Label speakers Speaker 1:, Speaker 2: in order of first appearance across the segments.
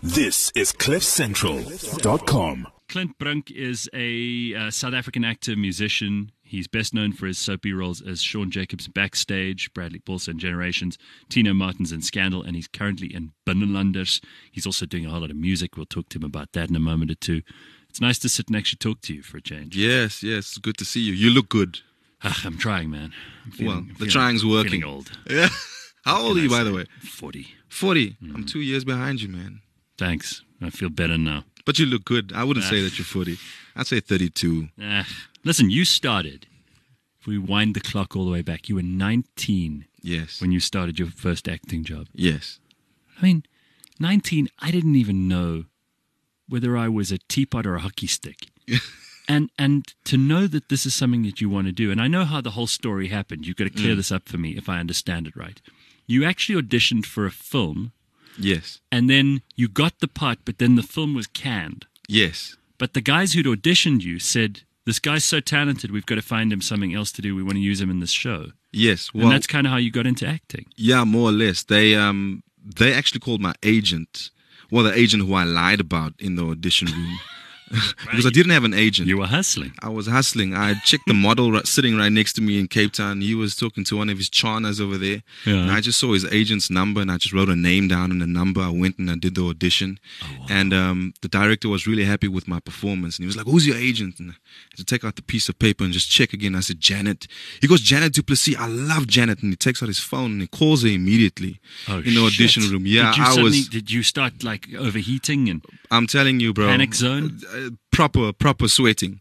Speaker 1: This is CliffCentral.com.
Speaker 2: Clint Brink is a South African actor, musician. He's best known for his soapy roles as Sean Jacobs Backstage, Bradley Paulson in Generations, Tino Martins in Scandal, and he's currently in Binnenlanders. He's also doing a whole lot of music. We'll talk to him about that in a moment or two. It's nice to sit and actually talk to you for a change.
Speaker 3: Yes, it's good to see you. You look good.
Speaker 2: I'm trying, man.
Speaker 3: The trying's working.
Speaker 2: I'm feeling old.
Speaker 3: Yeah. How old are you, by the way?
Speaker 2: 40.
Speaker 3: 40. I'm 2 years behind you, man.
Speaker 2: Thanks. I feel better now.
Speaker 3: But you look good. I wouldn't say that you're 40. I'd say 32.
Speaker 2: Listen, you started, if we wind the clock all the way back, you were 19
Speaker 3: Yes.
Speaker 2: when you started your first acting job.
Speaker 3: Yes.
Speaker 2: I mean, 19, I didn't even know whether I was a teapot or a hockey stick. And to know that this is something that you want to do, and I know how the whole story happened. You've got to clear this up for me if I understand it right. You actually auditioned for a film.
Speaker 3: Yes.
Speaker 2: And then you got the part, but then the film was canned.
Speaker 3: Yes.
Speaker 2: But the guys who'd auditioned you said, this guy's so talented, we've got to find him something else to do. We want to use him in this show.
Speaker 3: Yes.
Speaker 2: Well, and that's kind of how you got into acting.
Speaker 3: Yeah, more or less. They actually called my agent. Well, the agent who I lied about in the audition room. Because I didn't have an agent.
Speaker 2: You were hustling.
Speaker 3: I was hustling. I checked the model sitting right next to me in Cape Town. He was talking to one of his charners over there. Yeah. And I just saw his agent's number and I just wrote a name down and a number. I went and I did the audition. Oh, wow. And the director was really happy with my performance. And he was like, "Who's your agent?" And I had to take out the piece of paper and just check again. I said, "Janet." He goes, "Janet Duplessis. I love Janet." And he takes out his phone and he calls her immediately in the audition room. Yeah,
Speaker 2: Did you start like overheating and?
Speaker 3: I'm telling you, bro.
Speaker 2: Panic zone?
Speaker 3: Proper sweating.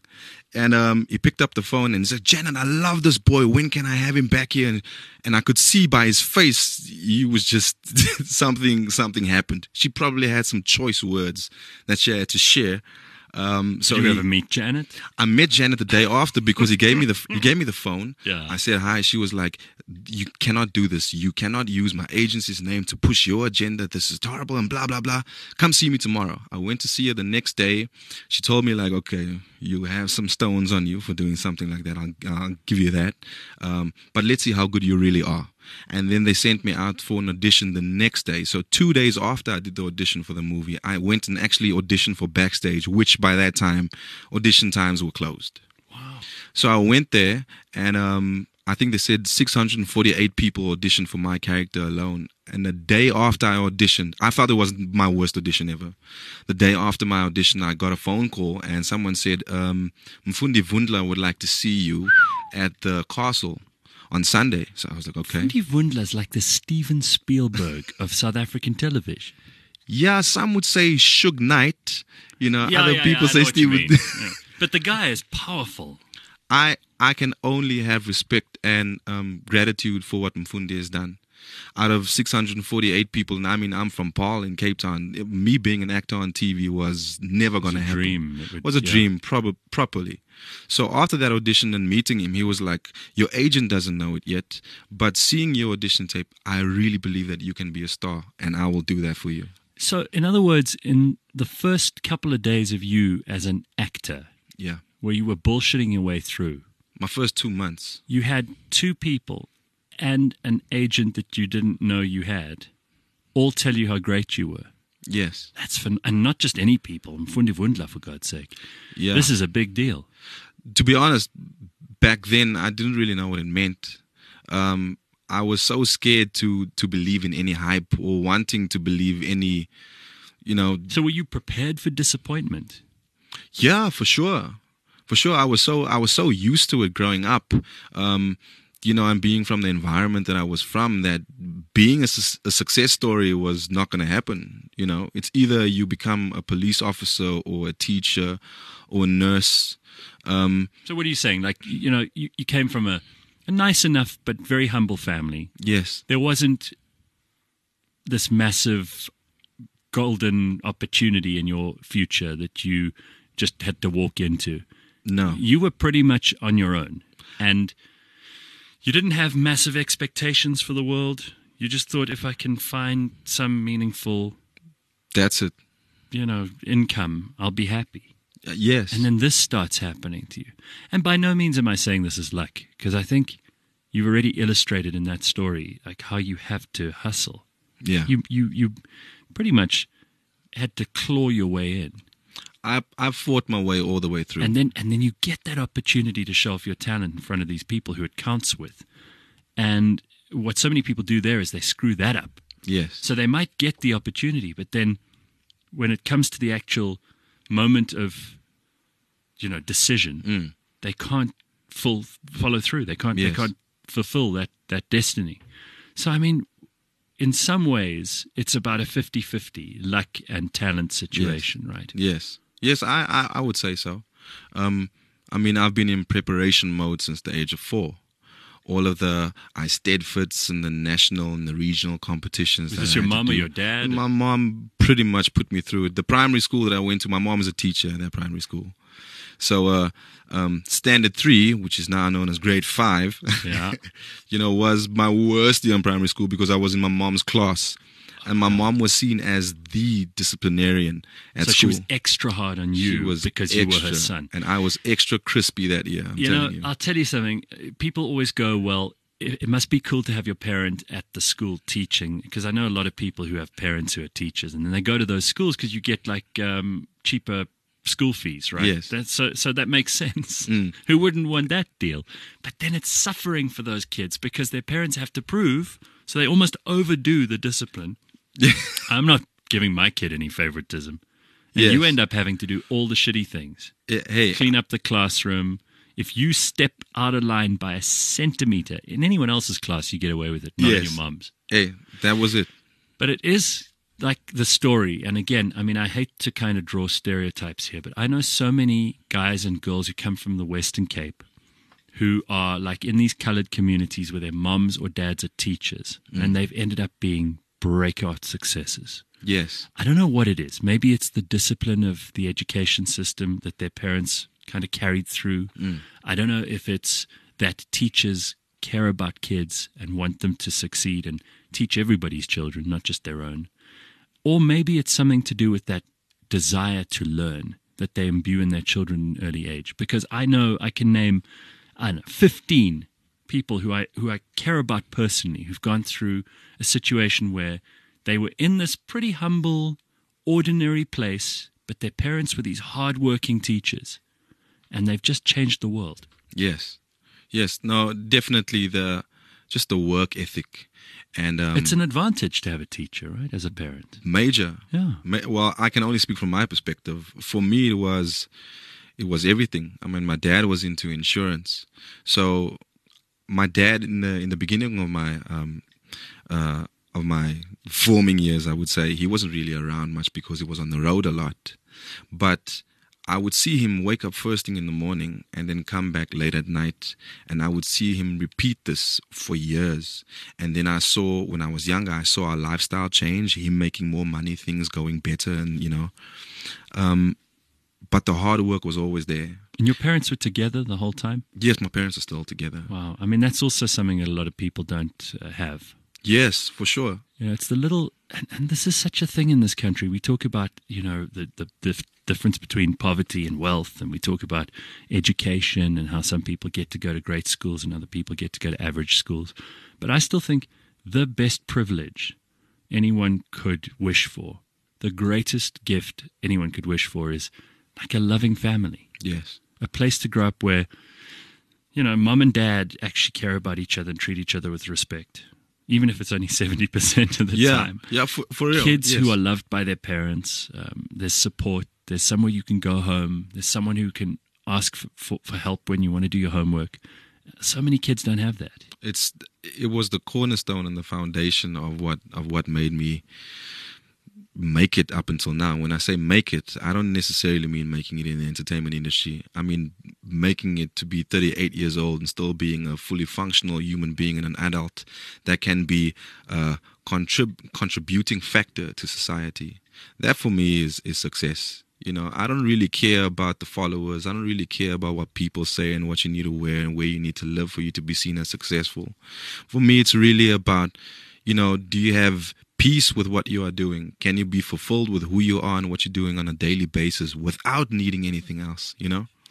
Speaker 3: And he picked up the phone and said, "Janet, I love this boy. When can I have him back here?" And I could see by his face, he was just, something happened. She probably had some choice words that she had to share.
Speaker 2: Did you ever meet Janet?
Speaker 3: I met Janet the day after because he gave me the phone.
Speaker 2: Yeah.
Speaker 3: I said hi. She was like, "You cannot do this. You cannot use my agency's name to push your agenda. This is horrible and blah, blah, blah. Come see me tomorrow." I went to see her the next day. She told me like, "Okay, you have some stones on you for doing something like that. I'll give you that. But let's see how good you really are." And then they sent me out for an audition the next day. So 2 days after I did the audition for the movie, I went and actually auditioned for Backstage, which by that time, audition times were closed.
Speaker 2: Wow.
Speaker 3: So I went there and I think they said 648 people auditioned for my character alone. And the day after I auditioned, I thought it was my worst audition ever. The day after my audition, I got a phone call and someone said, "Mfundi Vundla would like to see you at the castle on Sunday." So I was like, okay.
Speaker 2: Mfundi Vundla is like the Steven Spielberg of South African television.
Speaker 3: Yeah, some would say Suge Knight. Other people say Steven.
Speaker 2: Yeah. But the guy is powerful.
Speaker 3: I can only have respect and gratitude for what Mfundi has done. Out of 648 people, and I mean, I'm from Paarl in Cape Town. Me being an actor on TV was never going to happen. It was a dream, properly. So after that audition and meeting him, he was like, "Your agent doesn't know it yet, but seeing your audition tape, I really believe that you can be a star, and I will do that for you."
Speaker 2: So, in other words, in the first couple of days of you as an actor,
Speaker 3: yeah,
Speaker 2: where you were bullshitting your way through,
Speaker 3: my first 2 months,
Speaker 2: you had two people and an agent that you didn't know you had all tell you how great you were.
Speaker 3: Yes.
Speaker 2: That's fun. And not just any people. Mfundi Vundla, for God's sake.
Speaker 3: Yeah.
Speaker 2: This is a big deal.
Speaker 3: To be honest, back then, I didn't really know what it meant. I was so scared to believe in any hype or wanting to believe any,
Speaker 2: So were you prepared for disappointment?
Speaker 3: Yeah, for sure. For sure. I was so used to it growing up. And being from the environment that I was from, that being a success story was not going to happen. It's either you become a police officer or a teacher or a nurse.
Speaker 2: So what are you saying? Like, you came from a nice enough but very humble family.
Speaker 3: Yes.
Speaker 2: There wasn't this massive golden opportunity in your future that you just had to walk into.
Speaker 3: No.
Speaker 2: You were pretty much on your own. And you didn't have massive expectations for the world. You just thought, if I can find some meaningful,
Speaker 3: that's it,
Speaker 2: income, I'll be happy.
Speaker 3: Yes.
Speaker 2: And then this starts happening to you. And by no means am I saying this is luck, because I think you've already illustrated in that story like how you have to hustle.
Speaker 3: Yeah.
Speaker 2: You pretty much had to claw your way in.
Speaker 3: I've fought my way all the way through.
Speaker 2: And then you get that opportunity to show off your talent in front of these people who it counts with. And what so many people do there is they screw that up.
Speaker 3: Yes.
Speaker 2: So they might get the opportunity, but then when it comes to the actual moment of, decision, they can't follow through. They can't fulfill that destiny. So, I mean, in some ways, it's about a 50-50 luck and talent situation, right?
Speaker 3: Yes. Yes, I would say so. I mean, I've been in preparation mode since the age of 4. All of the Eisteddfods and the national and the regional competitions.
Speaker 2: Was this your mom or your dad?
Speaker 3: My mom pretty much put me through it. The primary school that I went to, my mom was a teacher in that primary school. So Standard 3, which is now known as Grade 5, was my worst year in primary school because I was in my mom's class. And my mom was seen as the disciplinarian at school. So
Speaker 2: she was extra hard on you because you were her son.
Speaker 3: And I was extra crispy that year.
Speaker 2: I'll tell you something. People always go, well, it must be cool to have your parent at the school teaching, because I know a lot of people who have parents who are teachers, and then they go to those schools because you get like cheaper school fees, right?
Speaker 3: Yes.
Speaker 2: So that makes sense. Who wouldn't want that deal? But then it's suffering for those kids because their parents have to prove, so they almost overdo the discipline. I'm not giving my kid any favoritism. And you end up having to do all the shitty things. Clean up the classroom. If you step out of line by a centimeter in anyone else's class, you get away with it, not in your mom's.
Speaker 3: Hey, that was it.
Speaker 2: But it is like the story. And again, I mean, I hate to kind of draw stereotypes here, but I know so many guys and girls who come from the Western Cape who are like in these colored communities where their moms or dads are teachers, and they've ended up being breakout successes.
Speaker 3: Yes.
Speaker 2: I don't know what it is. Maybe it's the discipline of the education system that their parents kind of carried through. I don't know if it's that teachers care about kids and want them to succeed and teach everybody's children, not just their own. Or maybe it's something to do with that desire to learn that they imbue in their children at an early age. Because I know I can name, 15 people who I care about personally, who've gone through a situation where they were in this pretty humble, ordinary place, but their parents were these hard-working teachers, and they've just changed the world.
Speaker 3: Yes. No, definitely just the work ethic, and
Speaker 2: it's an advantage to have a teacher, right? As a parent,
Speaker 3: major.
Speaker 2: Yeah.
Speaker 3: Well, I can only speak from my perspective. For me, it was everything. I mean, my dad was into insurance, so. My dad, in the beginning of my forming years, I would say, he wasn't really around much because he was on the road a lot. But I would see him wake up first thing in the morning and then come back late at night, and I would see him repeat this for years. And then when I was younger, I saw our lifestyle change, him making more money, things going better, and but the hard work was always there.
Speaker 2: And your parents were together the whole time?
Speaker 3: Yes, my parents are still together.
Speaker 2: Wow. I mean, that's also something that a lot of people don't have.
Speaker 3: Yes, for sure.
Speaker 2: It's the little, and this is such a thing in this country. We talk about, the difference between poverty and wealth, and we talk about education and how some people get to go to great schools and other people get to go to average schools. But I still think the best privilege anyone could wish for, the greatest gift anyone could wish for is like a loving family.
Speaker 3: Yes.
Speaker 2: A place to grow up where, mom and dad actually care about each other and treat each other with respect, even if it's only 70% of the time.
Speaker 3: Yeah, for real.
Speaker 2: Kids who are loved by their parents, there's support, there's somewhere you can go home, there's someone who can ask for help when you want to do your homework. So many kids don't have that.
Speaker 3: It was the cornerstone and the foundation of what made me make it up until now. When I say make it, I don't necessarily mean making it in the entertainment industry. I mean making it to be 38 years old and still being a fully functional human being and an adult that can be a contributing factor to society. That for me is success. I don't really care about the followers. I don't really care about what people say and what you need to wear and where you need to live for you to be seen as successful. For me, it's really about, do you have peace with what you are doing? Can you be fulfilled with who you are and what you're doing on a daily basis without needing anything else,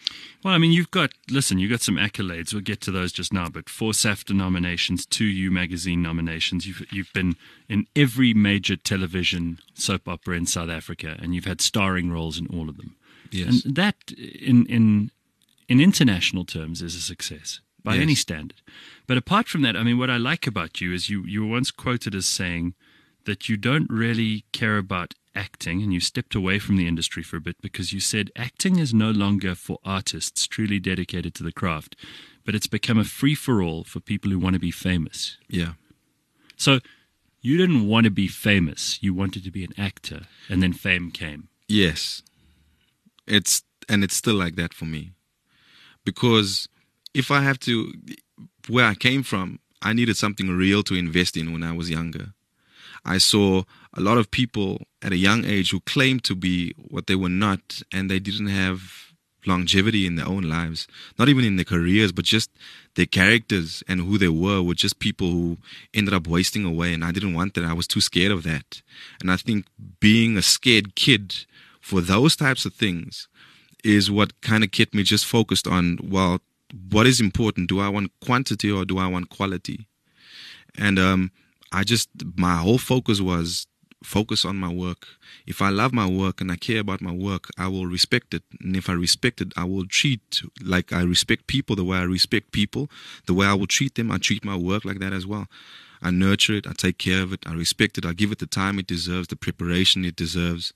Speaker 2: Well, I mean, you've got some accolades. We'll get to those just now. But 4 SAFTA nominations, 2 U Magazine nominations. You've been in every major television soap opera in South Africa, and you've had starring roles in all of them.
Speaker 3: Yes.
Speaker 2: And that, in international terms, is a success by any standard. But apart from that, I mean, what I like about you is you were once quoted as saying that you don't really care about acting, and you stepped away from the industry for a bit because you said acting is no longer for artists truly dedicated to the craft, but it's become a free-for-all for people who want to be famous.
Speaker 3: Yeah.
Speaker 2: So you didn't want to be famous. You wanted to be an actor, and then fame came.
Speaker 3: Yes. It's still like that for me. Because if I have to, where I came from, I needed something real to invest in when I was younger. I saw a lot of people at a young age who claimed to be what they were not, and they didn't have longevity in their own lives, not even in their careers, but just their characters and who they were just people who ended up wasting away. And I didn't want that. I was too scared of that. And I think being a scared kid for those types of things is what kind of kept me just focused on, well, what is important? Do I want quantity or do I want quality? And my whole focus was focus on my work. If I love my work and I care about my work, I will respect it. And if I respect it, I will treat like I respect people the way I respect people. The way I will treat them, I treat my work like that as well. I nurture it, I take care of it, I respect it, I give it the time it deserves, the preparation it deserves,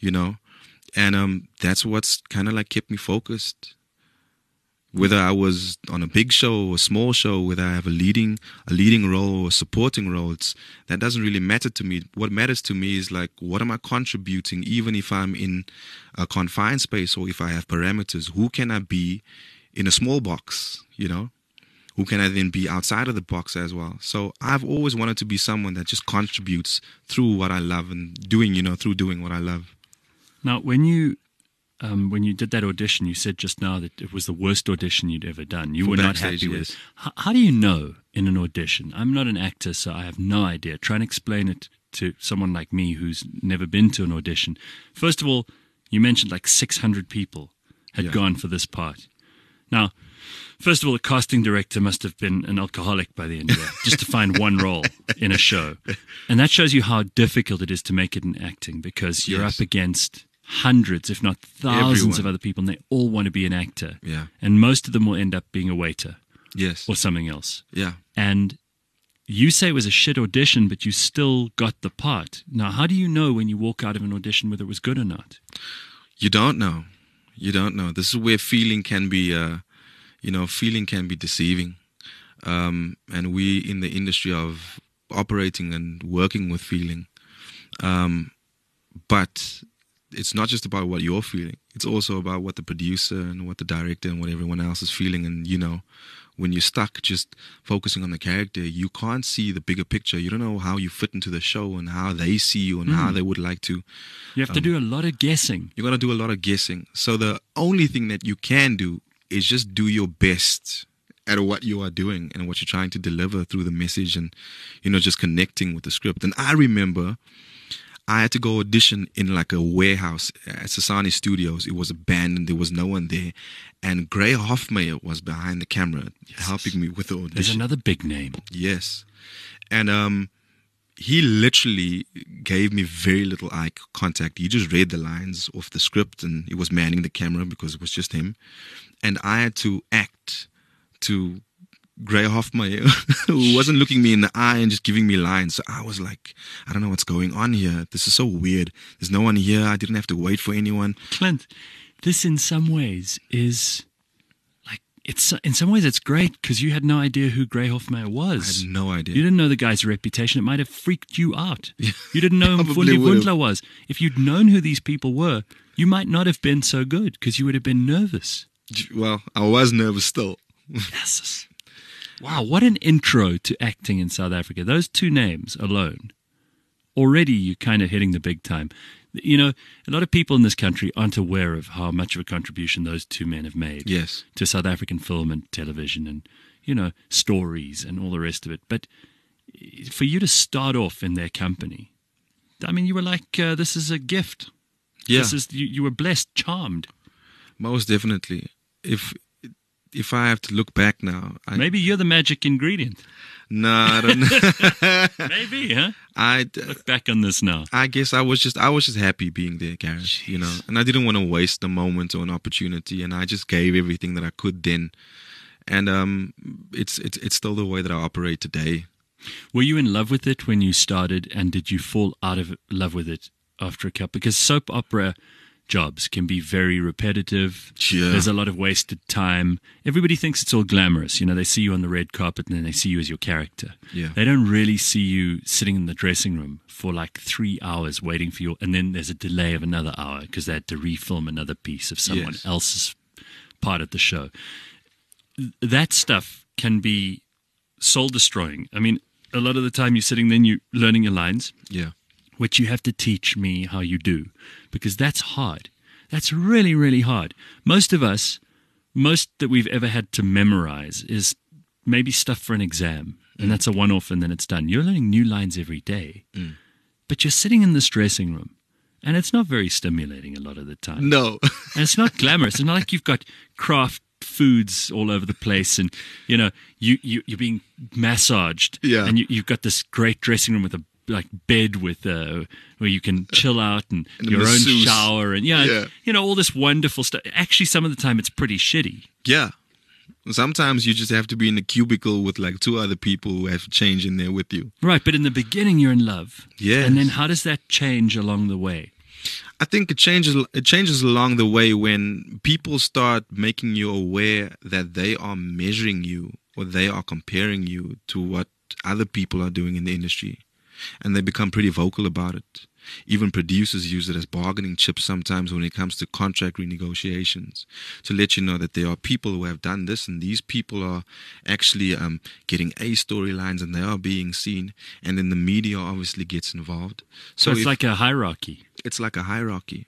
Speaker 3: And that's what's kind of like kept me focused. Whether I was on a big show or a small show, whether I have a leading role or a supporting role, that doesn't really matter to me. What matters to me is like, what am I contributing? Even if I'm in a confined space or if I have parameters, who can I be in a small box? Who can I then be outside of the box as well? So I've always wanted to be someone that just contributes through what I love and through doing what I love.
Speaker 2: Now, when you did that audition, you said just now that it was the worst audition you'd ever done. You were not happy with it. How do you know in an audition? I'm not an actor, so I have no idea. Try and explain it to someone like me who's never been to an audition. First of all, you mentioned like 600 people had gone for this part. Now, first of all, the casting director must have been an alcoholic by the end of it, just to find one role in a show. And that shows you how difficult it is to make it in acting, because you're up against hundreds, if not thousands of other people, and they all want to be an actor.
Speaker 3: Yeah.
Speaker 2: And most of them will end up being a waiter.
Speaker 3: Yes.
Speaker 2: Or something else.
Speaker 3: Yeah.
Speaker 2: And you say it was a shit audition, but you still got the part. Now, how do you know when you walk out of an audition whether it was good or not?
Speaker 3: You don't know. This is where feeling can be, feeling can be deceiving. And we in the industry of operating and working with feeling. But it's not just about what you're feeling. It's also about what the producer and what the director and what everyone else is feeling. And, when you're stuck just focusing on the character, you can't see the bigger picture. You don't know how you fit into the show and how they see you and how they would like to.
Speaker 2: You have to do a lot of guessing.
Speaker 3: You got to do a lot of guessing. So the only thing that you can do is just do your best at what you are doing and what you're trying to deliver through the message and, just connecting with the script. And I remember I had to go audition in like a warehouse at Sasani Studios. It was abandoned. There was no one there. And Gray Hoffmeyer was behind the camera helping me with the audition.
Speaker 2: There's another big name.
Speaker 3: Yes. And he literally gave me very little eye contact. He just read the lines off the script and he was manning the camera because it was just him. And I had to act to Gray Hoffmeyer, who wasn't looking me in the eye and just giving me lines. So I was like, I don't know what's going on here. This is so weird. There's no one here. I didn't have to wait for anyone.
Speaker 2: Clint, this in some ways is like, in some ways it's great because you had no idea who Gray Hoffmeyer was.
Speaker 3: I had no idea.
Speaker 2: You didn't know the guy's reputation. It might have freaked you out. You didn't know who Fundi Wundler was. If you'd known who these people were, you might not have been so good because you would have been nervous.
Speaker 3: Well, I was nervous still.
Speaker 2: Yes. Wow, what an intro to acting in South Africa. Those two names alone, already you're kind of hitting the big time. A lot of people in this country aren't aware of how much of a contribution those two men have made to South African film and television and, stories and all the rest of it. But for you to start off in their company, I mean, you were like, this is a gift.
Speaker 3: Yeah.
Speaker 2: You were blessed, charmed.
Speaker 3: Most definitely. if I have to look back now,
Speaker 2: Maybe you're the magic ingredient.
Speaker 3: no, I don't know.
Speaker 2: Maybe, huh?
Speaker 3: I
Speaker 2: Look back on this now.
Speaker 3: I guess I was just happy being there, Gareth. You know, and I didn't want to waste a moment or an opportunity, and I just gave everything that I could then. And it's still the way that I operate today.
Speaker 2: Were you in love with it when you started, and did you fall out of love with it after a couple? Because soap opera jobs can be very repetitive.
Speaker 3: Yeah.
Speaker 2: There's a lot of wasted time. Everybody thinks it's all glamorous. You know, they see you on the red carpet and then they see you as your character.
Speaker 3: Yeah.
Speaker 2: They don't really see you sitting in the dressing room for like 3 hours waiting for you. And then there's a delay of another hour because they had to refilm another piece of someone
Speaker 3: Yes.
Speaker 2: else's part of the show. That stuff can be soul destroying. I mean, a lot of the time you're sitting there and you're learning your lines,
Speaker 3: Yeah.
Speaker 2: which you have to teach me how you do, because that's hard. That's really, really hard. Most of us, most that we've ever had to memorize is maybe stuff for an exam, and that's a one-off and then it's done. You're learning new lines every day, but you're sitting in this dressing room, and it's not very stimulating a lot of the time.
Speaker 3: No.
Speaker 2: And it's not glamorous. It's not like you've got craft foods all over the place, and you know you're being massaged,
Speaker 3: Yeah.
Speaker 2: and you've got this great dressing room with a like bed with where you can chill out and
Speaker 3: And a
Speaker 2: your own
Speaker 3: masseuse.
Speaker 2: shower and
Speaker 3: Yeah.
Speaker 2: you know, all this wonderful stuff. Actually, some of the time it's pretty shitty.
Speaker 3: Yeah. Sometimes you just have to be in a cubicle with like 2 other people who have change in there with you.
Speaker 2: Right, but in the beginning you're in love.
Speaker 3: Yes.
Speaker 2: And then how does that change along the way?
Speaker 3: I think it changes along the way when people start making you aware that they are measuring you or they are comparing you to what other people are doing in the industry. And they become pretty vocal about it. Even producers use it as bargaining chips sometimes when it comes to contract renegotiations, to let you know that there are people who have done this and these people are actually getting A storylines and they are being seen, and then the media obviously gets involved.
Speaker 2: So it's like a hierarchy.
Speaker 3: It's like a hierarchy.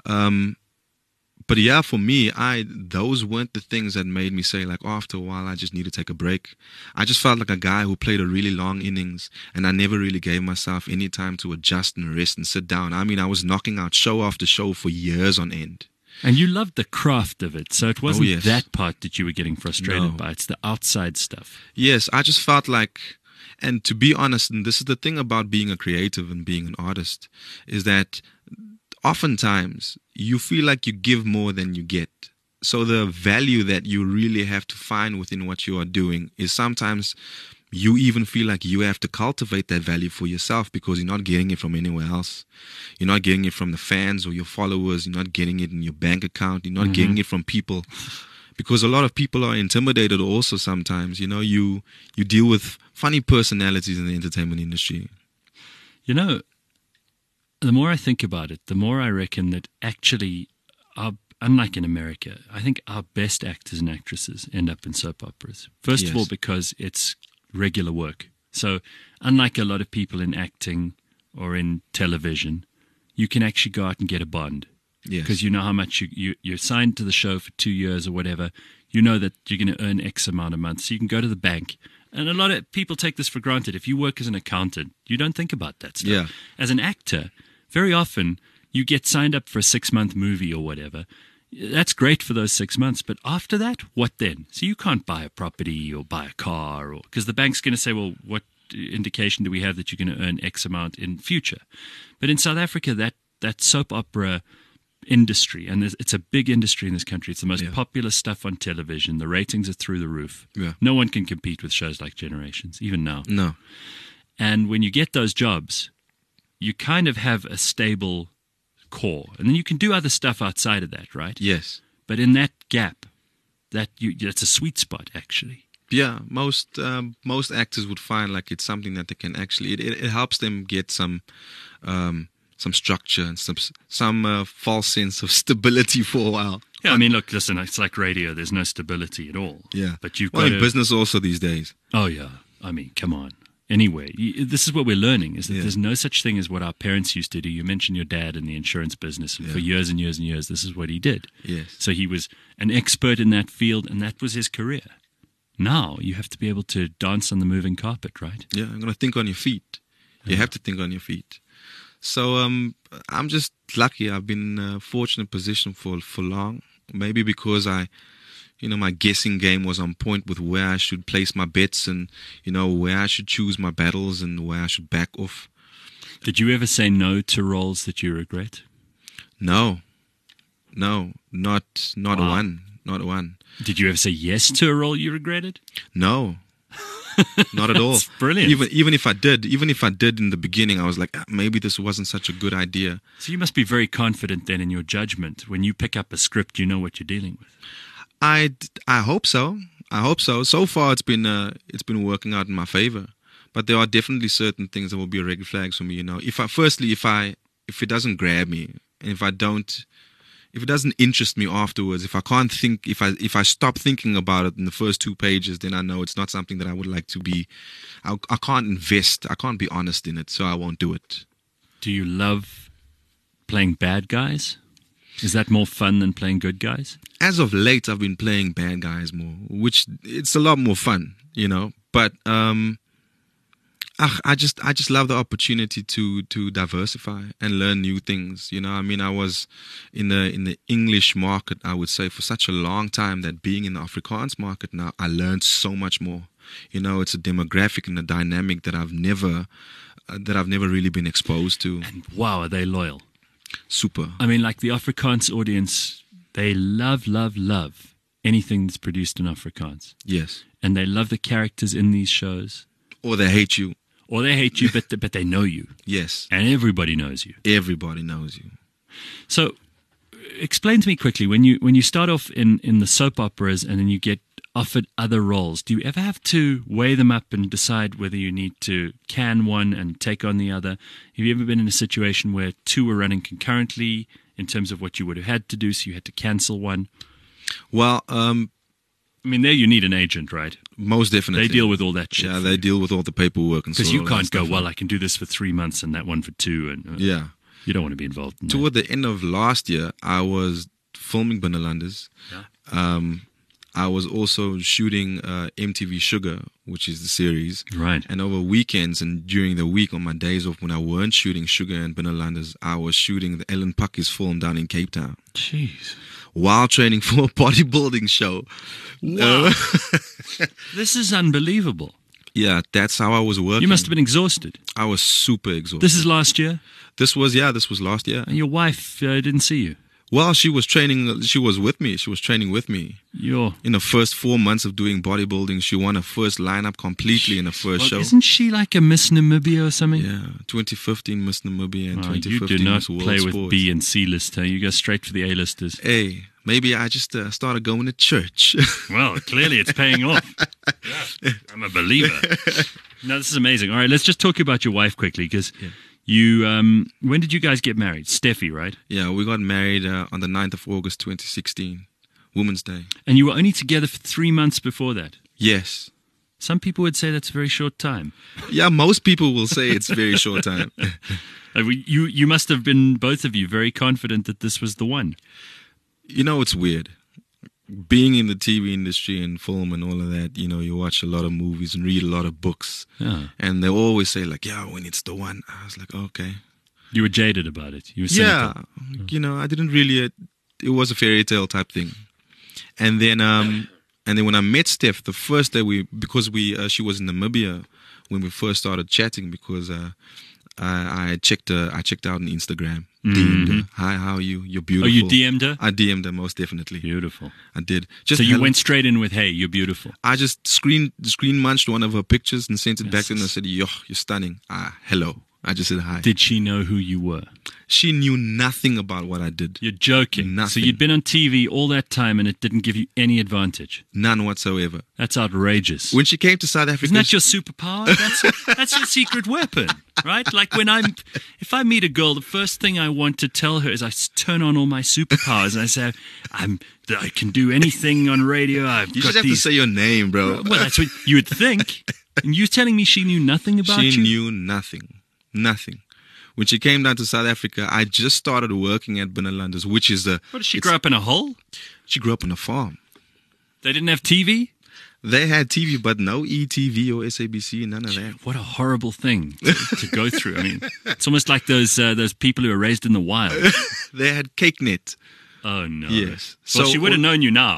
Speaker 3: But yeah, for me, those weren't the things that made me say like, oh, after a while, I just need to take a break. I just felt like a guy who played a really long innings, and I never really gave myself any time to adjust and rest and sit down. I mean, I was knocking out show after show for years on end.
Speaker 2: And you loved the craft of it, so it wasn't
Speaker 3: yes.
Speaker 2: that part that you were getting frustrated
Speaker 3: No.
Speaker 2: by. It's the outside stuff.
Speaker 3: Yes, I just felt like, and to be honest, and this is the thing about being a creative and being an artist, is that oftentimes you feel like you give more than you get. So the value that you really have to find within what you are doing is sometimes you even feel like you have to cultivate that value for yourself because you're not getting it from anywhere else. You're not getting it from the fans or your followers. You're not getting it in your bank account. You're not getting it from people. Because a lot of people are intimidated also sometimes. You know, you deal with funny personalities in the entertainment industry.
Speaker 2: You know, the more I think about it, the more I reckon that actually, unlike in America, I think our best actors and actresses end up in soap operas. First of
Speaker 3: Yes.
Speaker 2: all, because it's regular work. So unlike a lot of people in acting or in television, you can actually go out and get a bond.
Speaker 3: Yes.
Speaker 2: Because you know how much you're signed to the show for 2 years or whatever. You know that you're going to earn X amount a month. So you can go to the bank. And a lot of people take this for granted. If you work as an accountant, you don't think about that stuff.
Speaker 3: Yeah.
Speaker 2: As an actor, very often you get signed up for a 6-month movie or whatever. That's great for those 6 months. But after that, what then? So you can't buy a property or buy a car, because the bank's going to say, well, what indication do we have that you're going to earn X amount in future? But in South Africa, that soap opera industry, and it's a big industry in this country. It's the most popular stuff on television. The ratings are through the roof.
Speaker 3: Yeah.
Speaker 2: No one can compete with shows like Generations, even now.
Speaker 3: No.
Speaker 2: And when you get those jobs, you kind of have a stable core. And then you can do other stuff outside of that, right?
Speaker 3: Yes.
Speaker 2: But in that gap, that's a sweet spot, actually.
Speaker 3: Yeah, most actors would find like it's something that they can actually. It helps them get some structure and some false sense of stability for a while.
Speaker 2: Yeah, I mean, look, listen, it's like radio. There's no stability at all.
Speaker 3: Yeah,
Speaker 2: but you've
Speaker 3: well,
Speaker 2: got
Speaker 3: in business also these days.
Speaker 2: Oh yeah, I mean, come on. Anyway, this is what we're learning: is that there's no such thing as what our parents used to do. You mentioned your dad in the insurance business, and for years and years and years, this is what he did.
Speaker 3: Yes.
Speaker 2: So he was an expert in that field, and that was his career. Now you have to be able to dance on the moving carpet, right?
Speaker 3: Yeah, I'm gonna think on your feet. You have to think on your feet. So I'm just lucky. I've been in a fortunate position for long. Maybe because I my guessing game was on point with where I should place my bets and, where I should choose my battles and where I should back off.
Speaker 2: Did you ever say no to roles that you regret?
Speaker 3: No, not
Speaker 2: Wow.
Speaker 3: one, not one.
Speaker 2: Did you ever say yes to a role you regretted?
Speaker 3: No, not at all.
Speaker 2: That's brilliant.
Speaker 3: Even if I did in the beginning, I was like, maybe this wasn't such a good idea.
Speaker 2: So you must be very confident then in your judgment. When you pick up a script, you know what you're dealing with.
Speaker 3: I hope so. So far, it's been working out in my favor. But there are definitely certain things that will be red flags for me. If it doesn't grab me, and if it doesn't interest me afterwards, if I can't think, if I stop thinking about it in the first 2 pages, then I know it's not something that I would like to be. I can't invest. I can't be honest in it, so I won't do it.
Speaker 2: Do you love playing bad guys? Is that more fun than playing good guys?
Speaker 3: As of late, I've been playing bad guys more, which it's a lot more fun, But I just love the opportunity to diversify and learn new things. I was in the English market, I would say, for such a long time that being in the Afrikaans market now, I learned so much more. It's a demographic and a dynamic that I've never really been exposed to.
Speaker 2: And wow, are they loyal?
Speaker 3: Super.
Speaker 2: I mean, like the Afrikaans audience, they love anything that's produced in Afrikaans.
Speaker 3: Yes.
Speaker 2: And they love the characters in these shows.
Speaker 3: Or they hate you.
Speaker 2: Or they hate you, but they know you.
Speaker 3: Yes.
Speaker 2: And everybody knows you.
Speaker 3: Everybody knows you.
Speaker 2: So explain to me quickly, when you start off in the soap operas and then you get offered other roles, do you ever have to weigh them up and decide whether you need to can one and take on the other? Have you ever been in a situation where two were running concurrently in terms of what you would have had to do, so you had to cancel one?
Speaker 3: Well,
Speaker 2: I mean, there you need an agent, right?
Speaker 3: Most definitely.
Speaker 2: They deal with all that shit.
Speaker 3: Yeah, they deal with all the paperwork and stuff.
Speaker 2: Because you can't go, well, I can do this for 3 months and that one for 2. And
Speaker 3: Yeah.
Speaker 2: you don't want to be involved in that.
Speaker 3: Toward the end of last year, I was filming Binnelanders.
Speaker 2: Yeah.
Speaker 3: I was also shooting MTV Sugar, which is the series.
Speaker 2: Right.
Speaker 3: And over weekends and during the week on my days off when I weren't shooting Sugar and Binnelanders, I was shooting the Ellen Pakkies film down in Cape Town
Speaker 2: Jeez.
Speaker 3: while training for a bodybuilding show.
Speaker 2: Wow. This is unbelievable.
Speaker 3: Yeah, that's how I was working.
Speaker 2: You must have been exhausted.
Speaker 3: I was super exhausted.
Speaker 2: This is last year,
Speaker 3: This was last year.
Speaker 2: and your wife didn't see you.
Speaker 3: Well, she was training. She was with me. She was training with me. In the first 4 months of doing bodybuilding, she won her first lineup completely in the first show.
Speaker 2: Isn't she like a Miss Namibia or something?
Speaker 3: Yeah, 2015 Miss Namibia and
Speaker 2: Oh, you
Speaker 3: 2015
Speaker 2: do not
Speaker 3: Miss World
Speaker 2: play with
Speaker 3: Sports.
Speaker 2: B and C list. Huh? You go straight for the A-listers.
Speaker 3: Hey, maybe I just started going to church.
Speaker 2: Well, clearly it's paying off. Yeah, I'm a believer. No, this is amazing. All right, let's just talk about your wife quickly, because you, when did you guys get married? Steffi, right?
Speaker 3: Yeah, we got married on the 9th of August 2016, Women's Day.
Speaker 2: And you were only together for 3 months before that.
Speaker 3: Yes.
Speaker 2: Some people would say that's a very short time.
Speaker 3: Yeah, most people will say it's very short time.
Speaker 2: You must have been, both of you, very confident that this was the one.
Speaker 3: It's weird. Being in the TV industry and film and all of that, you watch a lot of movies and read a lot of books.
Speaker 2: Yeah.
Speaker 3: And they always say, like, yeah, when it's the one. I was like, okay.
Speaker 2: You were jaded about it. You were cynical.
Speaker 3: Yeah. I didn't really, it was a fairy tale type thing. And then when I met Steph, the first day because she was in Namibia when we first started chatting, because I checked out on Instagram. DM'd her. Hi, how are you? You're beautiful.
Speaker 2: Oh, you DM'd her?
Speaker 3: I DM'd her, most definitely.
Speaker 2: Beautiful.
Speaker 3: I did.
Speaker 2: So you went straight in with, hey, you're beautiful.
Speaker 3: I just screen munched one of her pictures and sent it back to her and I said, yo, you're stunning. Hello. I just said hi.
Speaker 2: Did she know who you were?
Speaker 3: She knew nothing about what I did.
Speaker 2: You're joking.
Speaker 3: Nothing.
Speaker 2: So you'd been on TV all that time and it didn't give you any advantage.
Speaker 3: None whatsoever.
Speaker 2: That's outrageous.
Speaker 3: When she came to South Africa...
Speaker 2: Isn't that your superpower? That's your secret weapon, right? Like if I meet a girl, the first thing I want to tell her is I turn on all my superpowers and I say, I can do anything on radio.
Speaker 3: You just have to say your name, bro.
Speaker 2: Well, that's what you would think. And you're telling me she knew nothing about you?
Speaker 3: She knew nothing. Nothing. When she came down to South Africa, I just started working at Binnelanders, which is
Speaker 2: What, did she grow up in a hole?
Speaker 3: She grew up on a farm.
Speaker 2: They didn't have TV?
Speaker 3: They had TV, but no ETV or SABC, none of that.
Speaker 2: What a horrible thing to go through. I mean, it's almost like those people who were raised in the wild.
Speaker 3: They had CakeNet.
Speaker 2: Oh, no.
Speaker 3: Yes.
Speaker 2: Well, she would have known you now.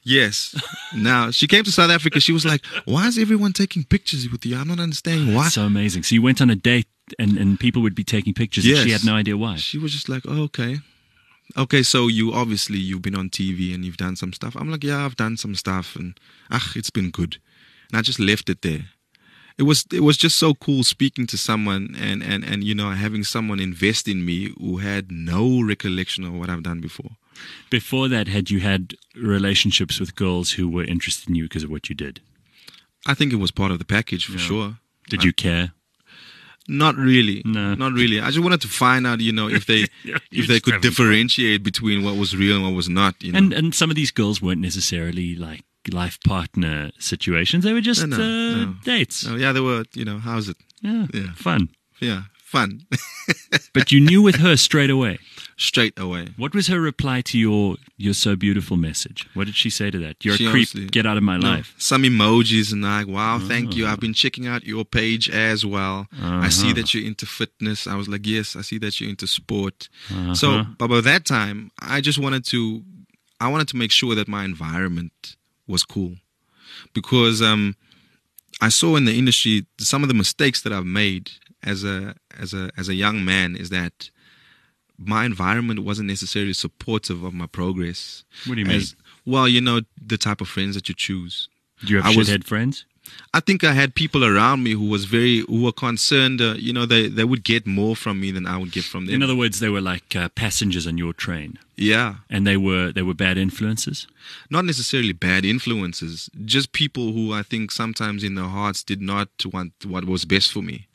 Speaker 3: Yes. Now, she came to South Africa. She was like, why is everyone taking pictures with you? I'm not understanding why.
Speaker 2: So amazing. So you went on a date and people would be taking pictures and she
Speaker 3: Yes.
Speaker 2: had no idea why.
Speaker 3: She was just like, oh, okay. Okay, so you've been on TV and you've done some stuff. I'm like, yeah, I've done some stuff and it's been good. And I just left it there. It was just so cool speaking to someone and having someone invest in me who had no recollection of what I've done before.
Speaker 2: Before that, had you had relationships with girls who were interested in you because of what you did?
Speaker 3: I think it was part of the package for sure.
Speaker 2: Did you care?
Speaker 3: Not really.
Speaker 2: No.
Speaker 3: Not really. I just wanted to find out, if they
Speaker 2: Yeah,
Speaker 3: if they
Speaker 2: just
Speaker 3: could
Speaker 2: having
Speaker 3: differentiate between what was real and what was not.
Speaker 2: And some of these girls weren't necessarily like life partner situations. They were just
Speaker 3: No.
Speaker 2: dates.
Speaker 3: Oh, yeah, they were. How's it?
Speaker 2: Yeah,
Speaker 3: Yeah.
Speaker 2: fun.
Speaker 3: Yeah, fun.
Speaker 2: But you knew with her straight away.
Speaker 3: Straight away.
Speaker 2: What was her reply to your "You're so beautiful" message? What did she say to that? You're
Speaker 3: She
Speaker 2: a creep.
Speaker 3: honestly-
Speaker 2: Get out of my
Speaker 3: No,
Speaker 2: life.
Speaker 3: some emojis and like, wow, thank you. I've been checking out your page as well. I see that you're into fitness. I was like, yes, I see that you're into sport. So, but by that time, I wanted to make sure that my environment was cool, because I saw in the industry some of the mistakes that I've made as a young man is that my environment wasn't necessarily supportive of my progress.
Speaker 2: What do you mean?
Speaker 3: Well, the type of friends that you choose.
Speaker 2: Do you have shithead friends?
Speaker 3: I think I had people around me who were concerned. They would get more from me than I would get from them.
Speaker 2: In other words, they were like passengers on your train,
Speaker 3: Yeah,
Speaker 2: and they were bad influences.
Speaker 3: not necessarily bad influences, just people who I think sometimes in their hearts did not want what was best for me.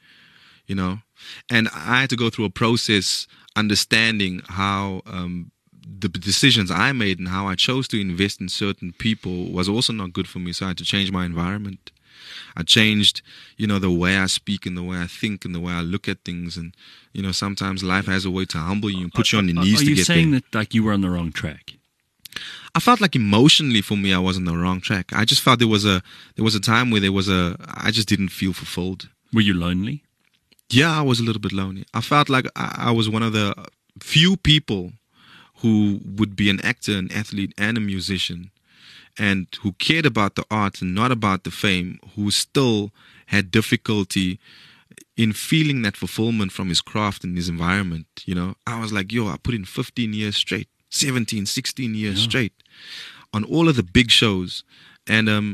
Speaker 3: And I had to go through a process understanding how the decisions I made and how I chose to invest in certain people was also not good for me. So I had to change my environment. I changed, the way I speak and the way I think and the way I look at things. And, sometimes life has a way to humble you and put you on your knees
Speaker 2: Are
Speaker 3: to
Speaker 2: you
Speaker 3: get
Speaker 2: saying
Speaker 3: there.
Speaker 2: that like you were on the wrong track?
Speaker 3: I felt like emotionally for me, I was on the wrong track. I just felt there was a time where I just didn't feel fulfilled.
Speaker 2: Were you lonely?
Speaker 3: Yeah, I was a little bit lonely. I felt like I was one of the few people who would be an actor, an athlete, and a musician, and who cared about the art and not about the fame, who still had difficulty in feeling that fulfillment from his craft and his environment. I was like, I put in 15 years straight, 17, 16 years straight on all of the big shows. And,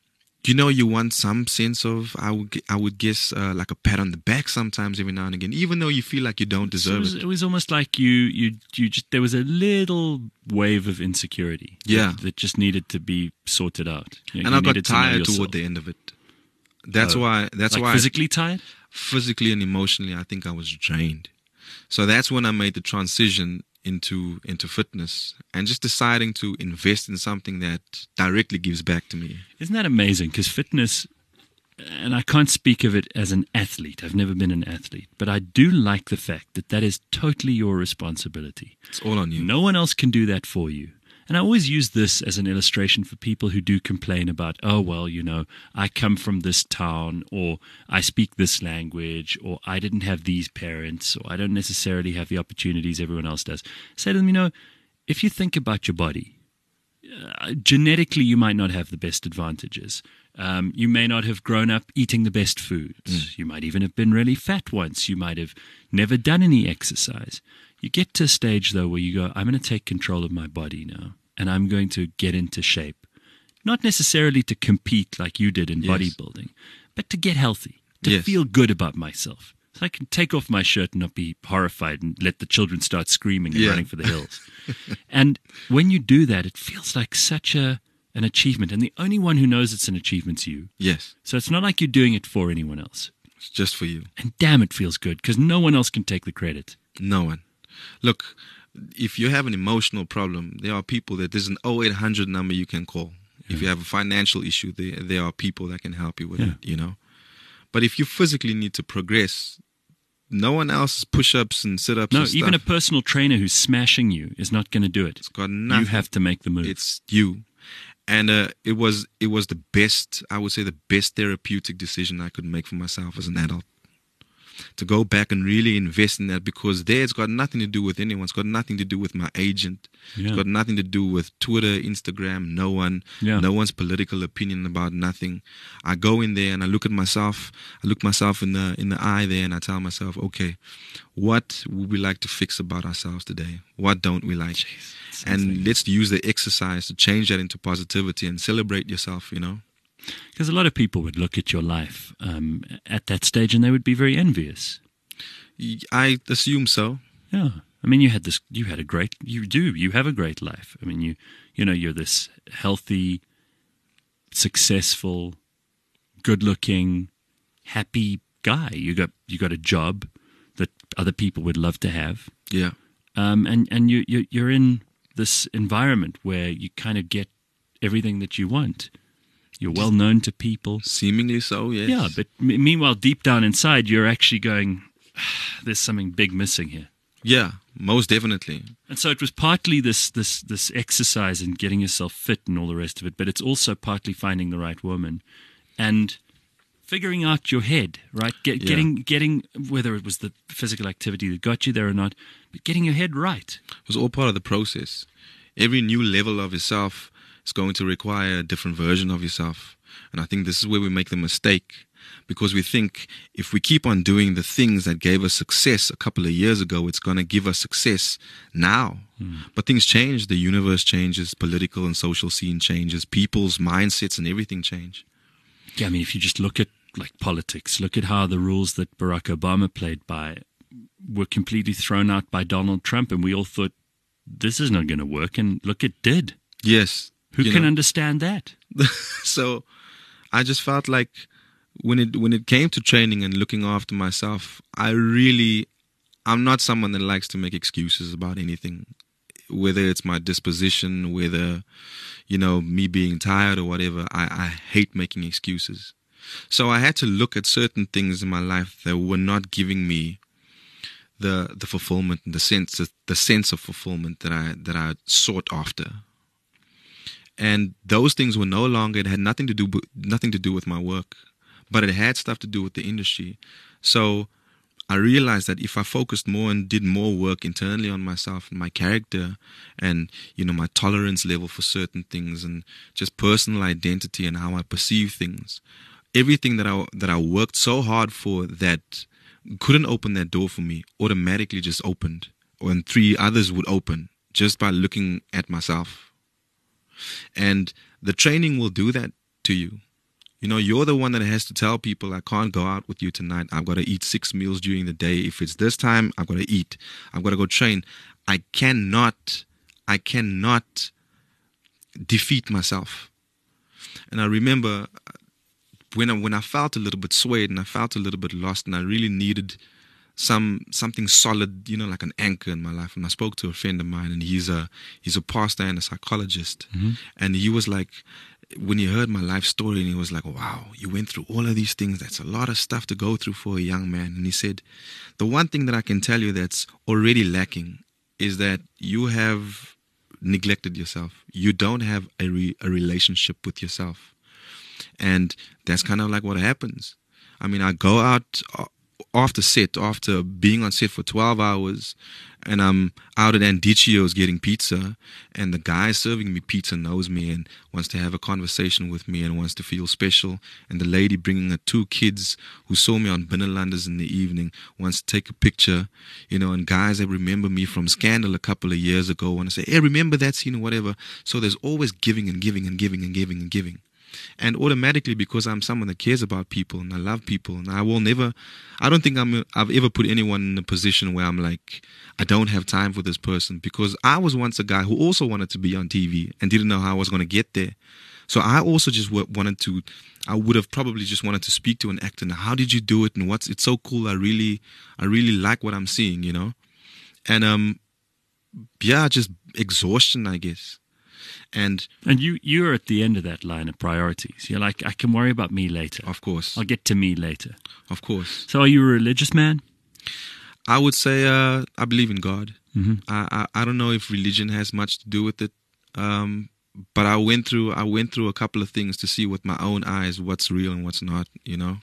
Speaker 3: you want some sense of, I would guess, like a pat on the back sometimes every now and again, even though you feel like you don't deserve it.
Speaker 2: It was almost like you just, there was a little wave of insecurity.
Speaker 3: Yeah.
Speaker 2: That just needed to be sorted out.
Speaker 3: And I got tired toward the end of it. That's why.
Speaker 2: Physically tired?
Speaker 3: Physically and emotionally, I think I was drained. So that's when I made the transition into fitness and just deciding to invest in something that directly gives back to me.
Speaker 2: Isn't that amazing? Because fitness, and I can't speak of it as an athlete. I've never been an athlete, but I do like the fact that is totally your responsibility.
Speaker 3: It's all on you.
Speaker 2: No one else can do that for you. And I always use this as an illustration for people who do complain about, oh, well, I come from this town, or I speak this language, or I didn't have these parents, or I don't necessarily have the opportunities everyone else does. Say to them, if you think about your body, genetically you might not have the best advantages. You may not have grown up eating the best foods. You might even have been really fat once. You might have never done any exercise. You get to a stage, though, where you go, I'm going to take control of my body now, and I'm going to get into shape. Not necessarily to compete like you did in bodybuilding, but to get healthy, to feel good about myself. So I can take off my shirt and not be horrified and let the children start screaming and running for the hills. And when you do that, it feels like such an achievement. And the only one who knows it's an achievement's you.
Speaker 3: Yes.
Speaker 2: So it's not like you're doing it for anyone else.
Speaker 3: It's just for you.
Speaker 2: And damn, it feels good because no one else can take the credit.
Speaker 3: No one. Look, if you have an emotional problem, there are people there's an 0800 number you can call. If you have a financial issue, there are people that can help you with it, But if you physically need to progress, no one else's push-ups and sit-ups
Speaker 2: No,
Speaker 3: and stuff.
Speaker 2: even a personal trainer who's smashing you is not going to do it.
Speaker 3: It's got nothing.
Speaker 2: You have to make the move.
Speaker 3: It's you. And it was the best, I would say the best therapeutic decision I could make for myself as an adult. To go back and really invest in that, because it's got nothing to do with anyone. It's got nothing to do with my agent.
Speaker 2: Yeah.
Speaker 3: It's got nothing to do with Twitter, Instagram, no one,
Speaker 2: Yeah.
Speaker 3: no one's political opinion about nothing. I go in there and I look at myself. I look myself in the eye there, and I tell myself, okay, what would we like to fix about ourselves today? What don't we like? And let's use the exercise to change that into positivity and celebrate yourself, you know?
Speaker 2: Because a lot of people would look at your life at that stage and they would be very envious.
Speaker 3: I assume so.
Speaker 2: Yeah. I mean, you have a great life. I mean, you know, you're this healthy, successful, good-looking, happy guy. You got a job that other people would love to have.
Speaker 3: Yeah.
Speaker 2: And you're in this environment where you kind of get everything that you want. You're well known to people.
Speaker 3: Seemingly so, yes.
Speaker 2: Yeah, but meanwhile, deep down inside, you're actually going, there's something big missing here.
Speaker 3: Yeah, most definitely.
Speaker 2: And so it was partly this exercise and getting yourself fit and all the rest of it, but it's also partly finding the right woman and figuring out your head, right? Getting whether it was the physical activity that got you there or not, but getting your head right.
Speaker 3: It was all part of the process. Every new level of yourself is going to require a different version of yourself. And I think this is where we make the mistake, because we think if we keep on doing the things that gave us success a couple of years ago, it's going to give us success now. But things change. The universe changes. Political and social scene changes. People's mindsets and everything change.
Speaker 2: Yeah, I mean, if you just look at like politics, look at how the rules that Barack Obama played by were completely thrown out by Donald Trump, and we all thought, this is not going to work, and look, it did.
Speaker 3: Yes.
Speaker 2: Who can understand that?
Speaker 3: So I just felt like when it came to training and looking after myself, I'm not someone that likes to make excuses about anything, whether it's my disposition, whether, you know, me being tired or whatever. I hate making excuses. So I had to look at certain things in my life that were not giving me the fulfillment and the sense of fulfillment that I sought after. And those things were no longer, it had nothing to do with my work, but it had stuff to do with the industry. So I realized that if I focused more and did more work internally on myself and my character and, you know, my tolerance level for certain things and just personal identity and how I perceive things, everything that I worked so hard for that couldn't open that door for me automatically just opened, and 3 others would open just by looking at myself. And the training will do that to you. You know, you're the one that has to tell people, I can't go out with you tonight. I've got to eat 6 meals during the day. If it's this time, I've got to eat. I've got to go train. I cannot defeat myself. And I remember when I felt a little bit swayed and I felt a little bit lost and I really needed something solid, you know, like an anchor in my life. And I spoke to a friend of mine, and he's a pastor and a psychologist. Mm-hmm. And he was like, when he heard my life story, and he was like, wow, you went through all of these things. That's a lot of stuff to go through for a young man. And he said, the one thing that I can tell you that's already lacking is that you have neglected yourself. You don't have a relationship with yourself. And that's kind of like what happens. I mean, I go out after being on set for 12 hours, and I'm out at Andicio's getting pizza, and the guy serving me pizza knows me and wants to have a conversation with me and wants to feel special, and the lady bringing her 2 kids who saw me on Binnenlanders in the evening wants to take a picture, you know, and guys that remember me from Scandal a couple of years ago want to say, hey, remember that scene or whatever. So there's always giving and giving and giving and giving and giving. And automatically, because I'm someone that cares about people and I love people, and I don't think I've ever put anyone in a position where I'm like, I don't have time for this person, because I was once a guy who also wanted to be on TV and didn't know how I was going to get there. So I also just I would have probably just wanted to speak to an actor. And how did you do it? And it's so cool. I really like what I'm seeing, you know? And, just exhaustion, I guess. And
Speaker 2: you're at the end of that line of priorities. You're like, I can worry about me later.
Speaker 3: Of course.
Speaker 2: I'll get to me later.
Speaker 3: Of course.
Speaker 2: So are you a religious man?
Speaker 3: I would say I believe in God.
Speaker 2: Mm-hmm.
Speaker 3: I don't know if religion has much to do with it, but I went through a couple of things to see with my own eyes what's real and what's not, you know.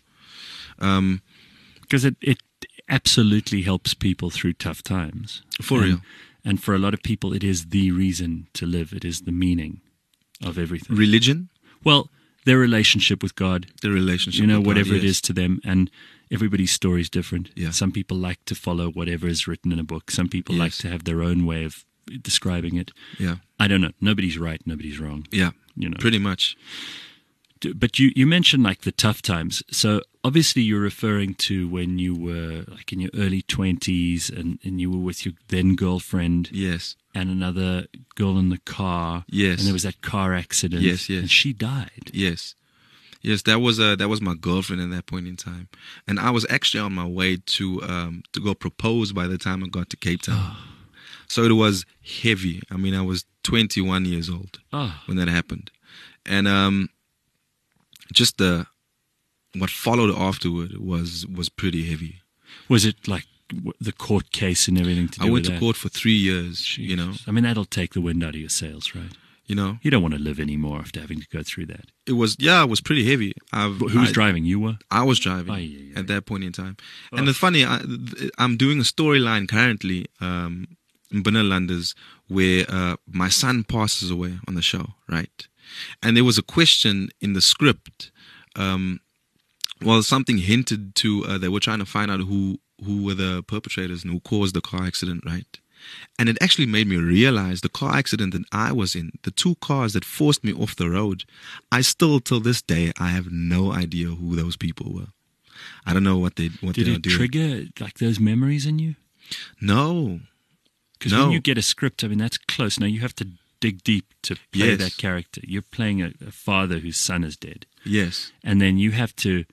Speaker 2: Because it absolutely helps people through tough times.
Speaker 3: For real.
Speaker 2: And for a lot of people, it is the reason to live. It is the meaning of everything.
Speaker 3: Religion,
Speaker 2: Well, their relationship with God,
Speaker 3: the relationship.
Speaker 2: you know,
Speaker 3: with God,
Speaker 2: whatever it
Speaker 3: yes.
Speaker 2: is to them. And everybody's story is different.
Speaker 3: Yeah.
Speaker 2: Some people like to follow whatever is written in a book. Some people like
Speaker 3: Yes.
Speaker 2: to have their own way of describing it.
Speaker 3: Yeah,
Speaker 2: I don't know. Nobody's right. Nobody's wrong.
Speaker 3: yeah,
Speaker 2: You know.
Speaker 3: pretty much.
Speaker 2: But you mentioned like the tough times. So obviously you're referring to when you were like in your early 20s and you were with your then girlfriend
Speaker 3: Yes,
Speaker 2: and another girl in the car.
Speaker 3: Yes.
Speaker 2: And there was that car accident.
Speaker 3: Yes, yes.
Speaker 2: And she died.
Speaker 3: yes, yes. That was my girlfriend at that point in time, and I was actually on my way to go propose by the time I got to Cape Town. So it was heavy. I mean, I was 21 years old
Speaker 2: Oh,
Speaker 3: when that happened, and just what followed afterward was pretty heavy.
Speaker 2: was it like the court case and everything to do
Speaker 3: I went
Speaker 2: with
Speaker 3: to
Speaker 2: that?
Speaker 3: court for 3 years. You know,
Speaker 2: Jesus. I mean, that'll take the wind out of your sails, right?
Speaker 3: you know,
Speaker 2: You don't want to live anymore after having to go through that.
Speaker 3: it was pretty heavy.
Speaker 2: Who was driving? You were?
Speaker 3: I was driving
Speaker 2: Ay, ay, ay.
Speaker 3: at that point in time. And the funny, I'm doing a storyline currently in Binnenlanders where my son passes away on the show, right? And there was a question in the script. Something hinted to, they were trying to find out who were the perpetrators and who caused the car accident, right? And it actually made me realize the car accident that I was in, the two cars that forced me off the road, I still, till this day, I have no idea who those people were. I don't know what they are
Speaker 2: Did
Speaker 3: doing.
Speaker 2: it trigger like those memories in you?
Speaker 3: No.
Speaker 2: Because
Speaker 3: No.
Speaker 2: when you get a script, I mean, that's close. Now you have to dig deep to play
Speaker 3: Yes.
Speaker 2: that character. You're playing a father whose son is dead.
Speaker 3: Yes.
Speaker 2: And then you have to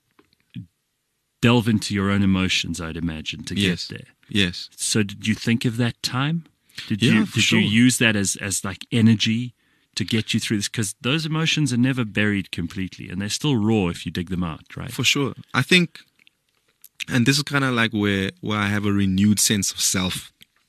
Speaker 2: delve into your own emotions, I'd imagine, to
Speaker 3: Yes.
Speaker 2: get there.
Speaker 3: Yes.
Speaker 2: So did you think of that time? Did
Speaker 3: Yeah,
Speaker 2: you
Speaker 3: for
Speaker 2: did
Speaker 3: sure.
Speaker 2: you use that as like energy to get you through this? Because those emotions are never buried completely, and they're still raw if you dig them out, right?
Speaker 3: For sure. I think, and this is kind of like where I have a renewed sense of self.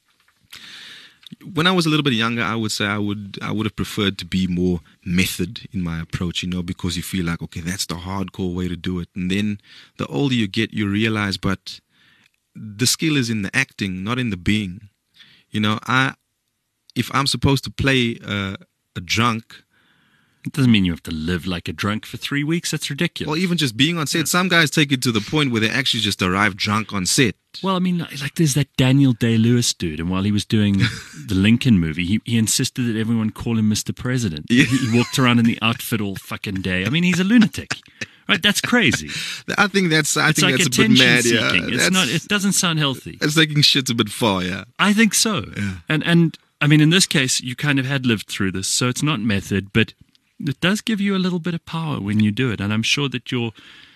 Speaker 3: When I was a little bit younger, I would say I would have preferred to be more method in my approach, you know, because you feel like, okay, that's the hardcore way to do it. And then the older you get, you realize, but the skill is in the acting, not in the being. You know, if I'm supposed to play a drunk,
Speaker 2: It doesn't mean you have to live like a drunk for 3 weeks. That's ridiculous.
Speaker 3: or even just being on set, some guys take it to the point where they actually just arrive drunk on set.
Speaker 2: Well, I mean, like there's that Daniel Day-Lewis dude, and while he was doing the Lincoln movie, he insisted that everyone call him Mr. President.
Speaker 3: Yeah.
Speaker 2: He walked around in the outfit all fucking day. I mean, he's a lunatic, right? That's crazy.
Speaker 3: I think that's
Speaker 2: It's like
Speaker 3: that's a bit
Speaker 2: attention
Speaker 3: mad. Yeah,
Speaker 2: seeking. It's
Speaker 3: That's-
Speaker 2: not. It doesn't sound healthy.
Speaker 3: That's taking shit a bit far. Yeah.
Speaker 2: I think so.
Speaker 3: Yeah.
Speaker 2: And I mean, in this case, you kind of had lived through this, so it's not method, but it does give you a little bit of power when you do it. And I'm sure that your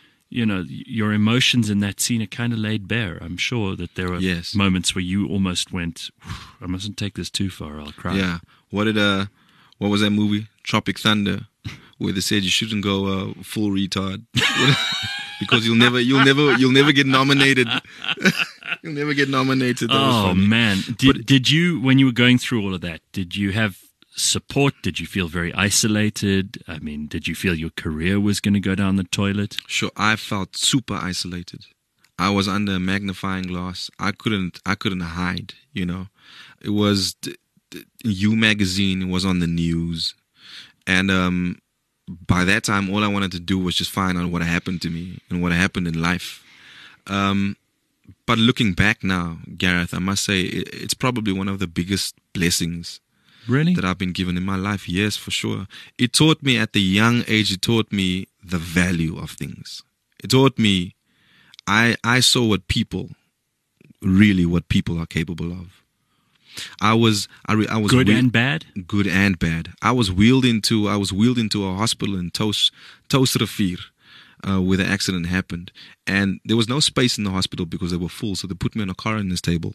Speaker 2: emotions in that scene are kind of laid bare. I'm sure that there were
Speaker 3: Yes.
Speaker 2: moments where you almost went, I mustn't take this too far. I'll cry.
Speaker 3: Yeah. What was that movie? Tropic Thunder, where they said you shouldn't go full retard because you'll never get nominated. You'll never get nominated. That was
Speaker 2: Oh
Speaker 3: funny.
Speaker 2: man, did you, when you were going through all of that, did you have support? Did you feel very isolated? I mean, did you feel your career was going to go down the toilet?
Speaker 3: Sure, I felt super isolated. I was under a magnifying glass. I couldn't hide. You know, it was You magazine was on the news, and by that time, all I wanted to do was just find out what happened to me and what happened in life. But looking back now, Gareth, I must say it's probably one of the biggest blessings
Speaker 2: Really?
Speaker 3: that I've been given in my life. Yes, for sure. It taught me at the young age, it taught me the value of things. It taught me, I saw what people are capable of. I was
Speaker 2: Good and bad?
Speaker 3: good and bad. I was wheeled into a hospital in Toosrivier, where the accident happened, and there was no space in the hospital because they were full. So they put me on a coroner's table.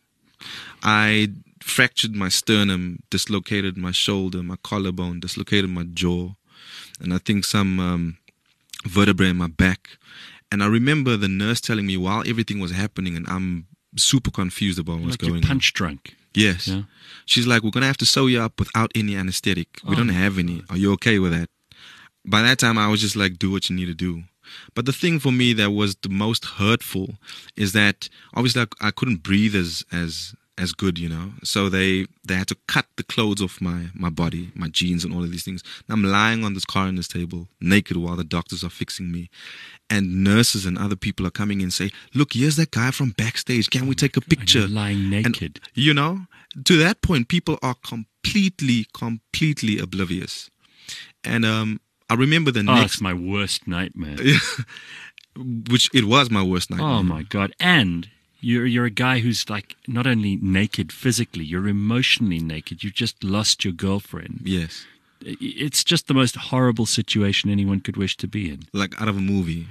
Speaker 3: I fractured my sternum, dislocated my shoulder, my collarbone, dislocated my jaw, and I think some vertebrae in my back. And I remember the nurse telling me while everything was happening, and I'm super confused about what's
Speaker 2: Like
Speaker 3: going
Speaker 2: you're
Speaker 3: on.
Speaker 2: punch drunk.
Speaker 3: Yes.
Speaker 2: Yeah.
Speaker 3: She's like, we're going to have to sew you up without any anesthetic. We don't have any. Are you okay with that? By that time, I was just like, do what you need to do. But the thing for me that was the most hurtful is that obviously I couldn't breathe as as good, So they had to cut the clothes off my body, my jeans and all of these things. And I'm lying on this coroner's table naked while the doctors are fixing me. And nurses and other people are coming in and say, look, here's that guy from backstage. Can we take a picture?
Speaker 2: You're lying naked.
Speaker 3: And, to that point, people are completely oblivious. And I remember the next...
Speaker 2: it's my worst nightmare.
Speaker 3: Which it was my worst nightmare.
Speaker 2: Oh, my God. And... You're a guy who's like not only naked physically, you're emotionally naked. You've just lost your girlfriend.
Speaker 3: Yes.
Speaker 2: It's just the most horrible situation anyone could wish to be in.
Speaker 3: Like out of a movie.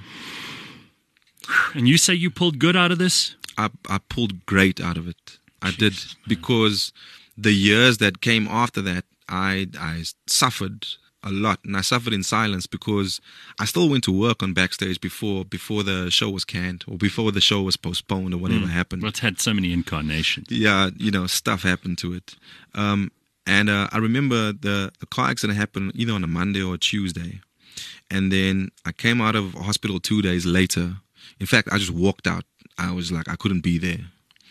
Speaker 2: And you say you pulled good out of this?
Speaker 3: I pulled great out of it. I did, because the years that came after that, I suffered a lot, and I suffered in silence because I still went to work on Backstage before the show was canned or before the show was postponed or whatever happened.
Speaker 2: Well, it's had so many incarnations.
Speaker 3: Yeah, stuff happened to it. And I remember the car accident happened either on a Monday or a Tuesday. And then I came out of hospital 2 days later. In fact, I just walked out. I was like, I couldn't be there.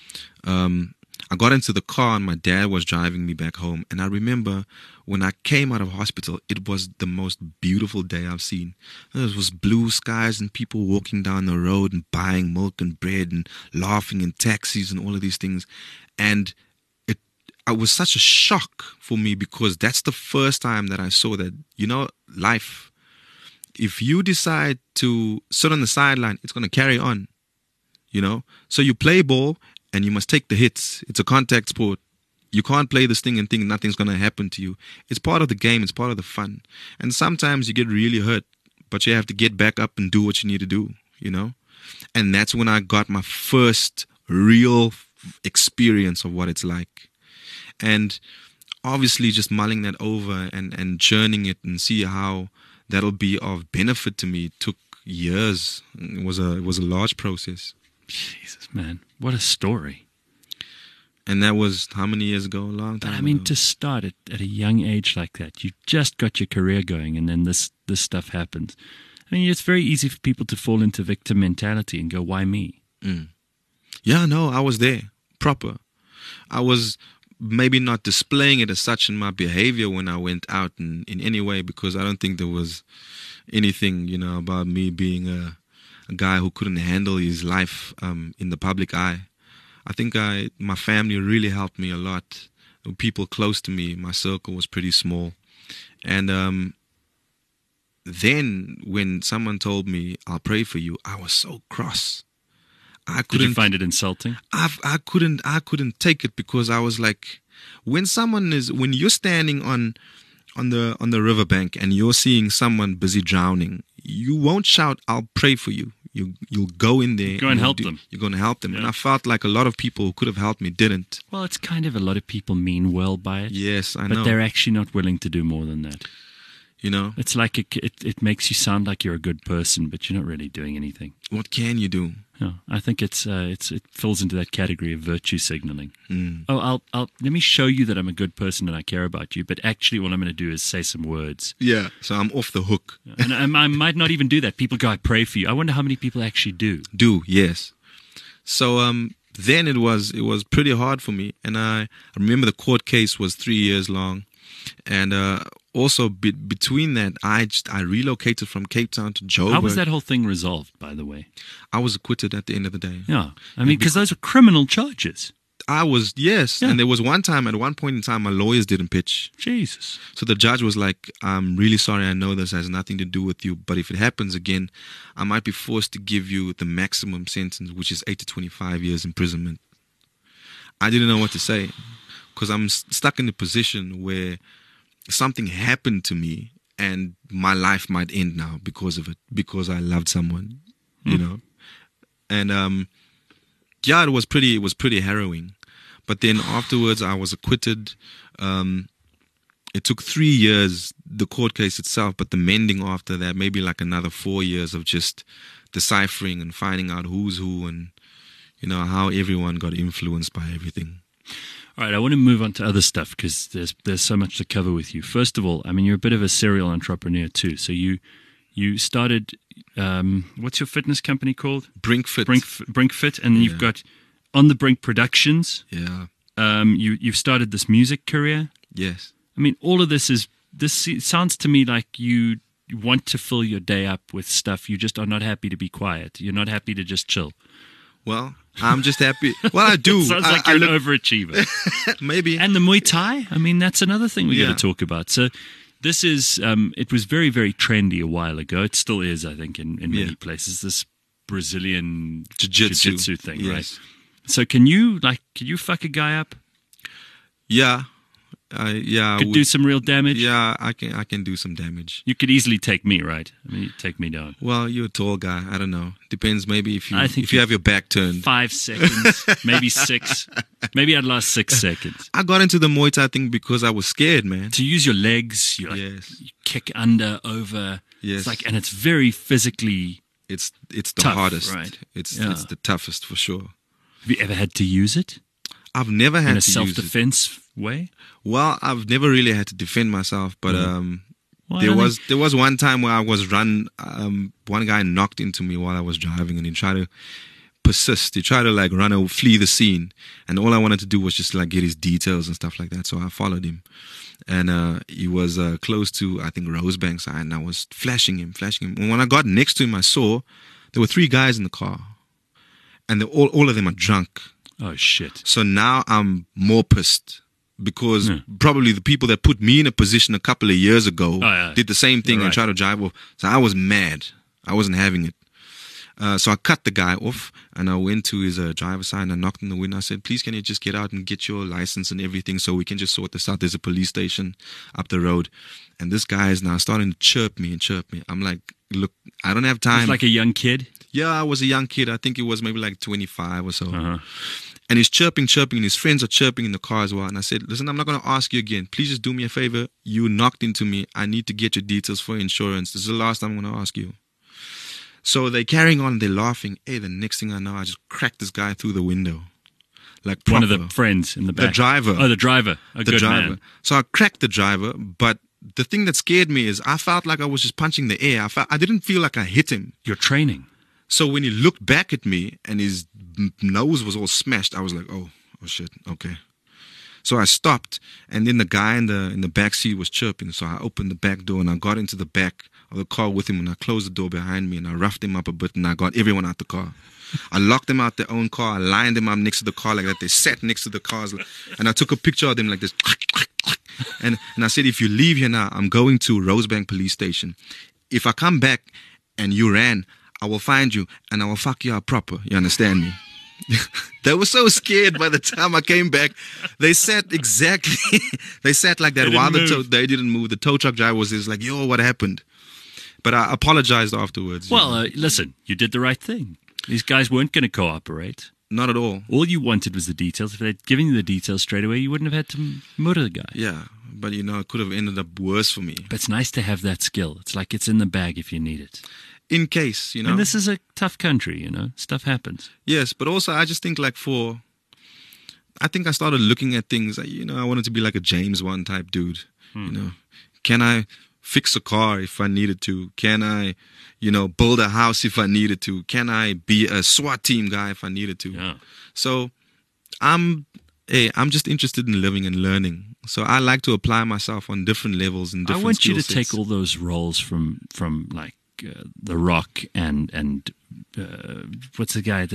Speaker 3: I got into the car and my dad was driving me back home. And I remember when I came out of hospital, it was the most beautiful day I've seen. There was blue skies and people walking down the road and buying milk and bread and laughing in taxis and all of these things. And it was such a shock for me because that's the first time that I saw that, life, if you decide to sit on the sideline, it's going to carry on, So you play ball and you must take the hits. It's a contact sport. You can't play this thing and think nothing's going to happen to you. It's part of the game. It's part of the fun. And sometimes you get really hurt, but you have to get back up and do what you need to do, And that's when I got my first real experience of what it's like. And obviously just mulling that over and churning it and see how that'll be of benefit to me took years. It was a large process.
Speaker 2: Jesus, man. What a story.
Speaker 3: And that was how many years ago? A long time ago.
Speaker 2: To start at a young age like that, you just got your career going and then this stuff happens. It's very easy for people to fall into victim mentality and go, why me?
Speaker 3: Yeah, no, I was there. Proper. I was maybe not displaying it as such in my behavior when I went out in any way because I don't think there was anything, about me being a guy who couldn't handle his life in the public eye. I think my family really helped me a lot. People close to me, my circle was pretty small. And then when someone told me, I'll pray for you, I was so cross.
Speaker 2: Did you find it insulting?
Speaker 3: I couldn't take it because I was like, when you're standing on the riverbank and you're seeing someone busy drowning, you won't shout, I'll pray for you. You'll go in there.
Speaker 2: Go and help them.
Speaker 3: You're going to help them.
Speaker 2: Yeah.
Speaker 3: And I felt like a lot of people who could have helped me didn't.
Speaker 2: Well, it's kind of a lot of people mean well by it.
Speaker 3: Yes, I know.
Speaker 2: But they're actually not willing to do more than that. It's like it makes you sound like you're a good person, but you're not really doing anything.
Speaker 3: What can you do?
Speaker 2: No, I think it falls into that category of virtue signaling. Oh, let me show you that I'm a good person and I care about you, but actually what I'm going to do is say some words.
Speaker 3: Yeah, so I'm off the hook.
Speaker 2: And I might not even do that. People go, I pray for you. I wonder how many people actually do.
Speaker 3: Yes. So then it was pretty hard for me, and I remember the court case was 3 years long, and also between that, I relocated from Cape Town to Joburg.
Speaker 2: How was that whole thing resolved, by the way?
Speaker 3: I was acquitted at the end of the day.
Speaker 2: Yeah, because those are criminal charges.
Speaker 3: I was, yes. Yeah. And there was at one point in time, my lawyers didn't pitch.
Speaker 2: Jesus.
Speaker 3: So the judge was like, I'm really sorry, I know this has nothing to do with you, but if it happens again, I might be forced to give you the maximum sentence, which is 8 to 25 years imprisonment. I didn't know what to say because I'm stuck in a position where something happened to me and my life might end now because of it, because I loved someone, And it was pretty harrowing. But then afterwards I was acquitted. It took 3 years, the court case itself, but the mending after that, maybe like another 4 years of just deciphering and finding out who's who and, how everyone got influenced by everything.
Speaker 2: All right, I want to move on to other stuff because there's so much to cover with you. First of all, you're a bit of a serial entrepreneur too. So you started, what's your fitness company called?
Speaker 3: Brink Fit.
Speaker 2: Brink Fit, and then you've got On the Brink Productions.
Speaker 3: Yeah.
Speaker 2: You've started this music career.
Speaker 3: Yes.
Speaker 2: I mean, all of this sounds to me like you want to fill your day up with stuff. You just are not happy to be quiet. You're not happy to just chill.
Speaker 3: Well, I'm just happy. Well, I do.
Speaker 2: Sounds like you're an overachiever.
Speaker 3: Maybe.
Speaker 2: And the Muay Thai, I mean, that's another thing we got
Speaker 3: Yeah.
Speaker 2: to talk about. So this is, it was very, very trendy a while ago. It still is, I think, in many
Speaker 3: Yeah.
Speaker 2: places, this Brazilian
Speaker 3: Jiu-jitsu.
Speaker 2: thing,
Speaker 3: Yes.
Speaker 2: right? So can you fuck a guy up?
Speaker 3: Yeah. I
Speaker 2: Could
Speaker 3: would-
Speaker 2: do some real damage?
Speaker 3: Yeah, I can do some damage.
Speaker 2: You could easily take me, right? I mean, you take me down.
Speaker 3: Well, you're a tall guy. I don't know. Depends. Maybe if
Speaker 2: I think
Speaker 3: you have your back turned.
Speaker 2: 5 seconds, maybe 6. Maybe I'd last 6 seconds.
Speaker 3: I got into the Muay Thai thing because I was scared, man.
Speaker 2: To use your legs, you
Speaker 3: Yes.
Speaker 2: you kick under, over.
Speaker 3: Yes.
Speaker 2: It's like, and it's very physically.
Speaker 3: It's the
Speaker 2: Tough,
Speaker 3: hardest.
Speaker 2: right.
Speaker 3: It's
Speaker 2: Yeah.
Speaker 3: the toughest for sure.
Speaker 2: Have you ever had to use it
Speaker 3: I've never had
Speaker 2: in a
Speaker 3: to use it.
Speaker 2: self-defense way?
Speaker 3: Well, I've never really had to defend myself, but
Speaker 2: Well, I
Speaker 3: there
Speaker 2: don't
Speaker 3: was one time where I was run. One guy knocked into me while I was driving, and he tried to persist. He tried to like flee the scene, and all I wanted to do was just like get his details and stuff like that. So I followed him, and he was close to I think Rosebank side, and I was flashing him. And when I got next to him, I saw there were 3 guys in the car, and all of them are drunk.
Speaker 2: Oh shit!
Speaker 3: So now I'm more pissed because
Speaker 2: Yeah.
Speaker 3: probably the people that put me in a position a couple of years ago
Speaker 2: yeah.
Speaker 3: did the same thing
Speaker 2: You're
Speaker 3: and
Speaker 2: right.
Speaker 3: tried to drive off. So I was mad. I wasn't having it. So I cut the guy off and I went to his driver's side and I knocked on the window. I said, please, can you just get out and get your license and everything so we can just sort this out? There's a police station up the road. And this guy is now starting to chirp me. I'm like, look, I don't have time.
Speaker 2: It's like a young kid.
Speaker 3: Yeah, I was a young kid. I think it was maybe like 25 or so.
Speaker 2: Uh-huh.
Speaker 3: And he's chirping, and his friends are chirping in the car as well. And I said, listen, I'm not going to ask you again. Please just do me a favor. You knocked into me. I need to get your details for insurance. This is the last time I'm going to ask you. So they're carrying on. They're laughing. Hey, the next thing I know, I just cracked this guy through the window. Like
Speaker 2: One
Speaker 3: proper.
Speaker 2: of the friends in the back.
Speaker 3: The driver.
Speaker 2: Oh, the driver. A
Speaker 3: The
Speaker 2: good
Speaker 3: driver.
Speaker 2: man.
Speaker 3: So I cracked the driver. But the thing that scared me is I felt like I was just punching the air. I didn't feel like I hit him.
Speaker 2: You're training.
Speaker 3: So when he looked back at me and his nose was all smashed, I was like, oh shit, okay. So I stopped, and then the guy in the back seat was chirping. So I opened the back door and I got into the back of the car with him, and I closed the door behind me and I roughed him up a bit and I got everyone out the car. I locked them out their own car. I lined them up next to the car like that. They sat next to the cars, and I took a picture of them like this. And I said, if you leave here now, I'm going to Rosebank Police Station. If I come back and you ran, I will find you and I will fuck you up proper. You understand me? They were so scared by the time I came back. They sat exactly, they sat like that
Speaker 2: They
Speaker 3: while
Speaker 2: didn't move.
Speaker 3: they didn't move. The tow truck driver was just like, yo, what happened? But I apologized afterwards.
Speaker 2: Well, listen, you did the right thing. These guys weren't going to cooperate.
Speaker 3: Not at all.
Speaker 2: All you wanted was the details. If they'd given you the details straight away, you wouldn't have had to murder the guy.
Speaker 3: Yeah, but it could have ended up worse for me.
Speaker 2: But it's nice to have that skill. It's like it's in the bag if you need it.
Speaker 3: In case,
Speaker 2: And this is a tough country, Stuff happens.
Speaker 3: Yes, but also I just think I started looking at things, I wanted to be like a James Wan type dude, Can I fix a car if I needed to? Can I, build a house if I needed to? Can I be a SWAT team guy if I needed to?
Speaker 2: Yeah.
Speaker 3: So I'm just interested in living and learning. So I like to apply myself on different levels and
Speaker 2: I
Speaker 3: different
Speaker 2: want you to
Speaker 3: skill sets.
Speaker 2: take all those roles from like The Rock and what's the guy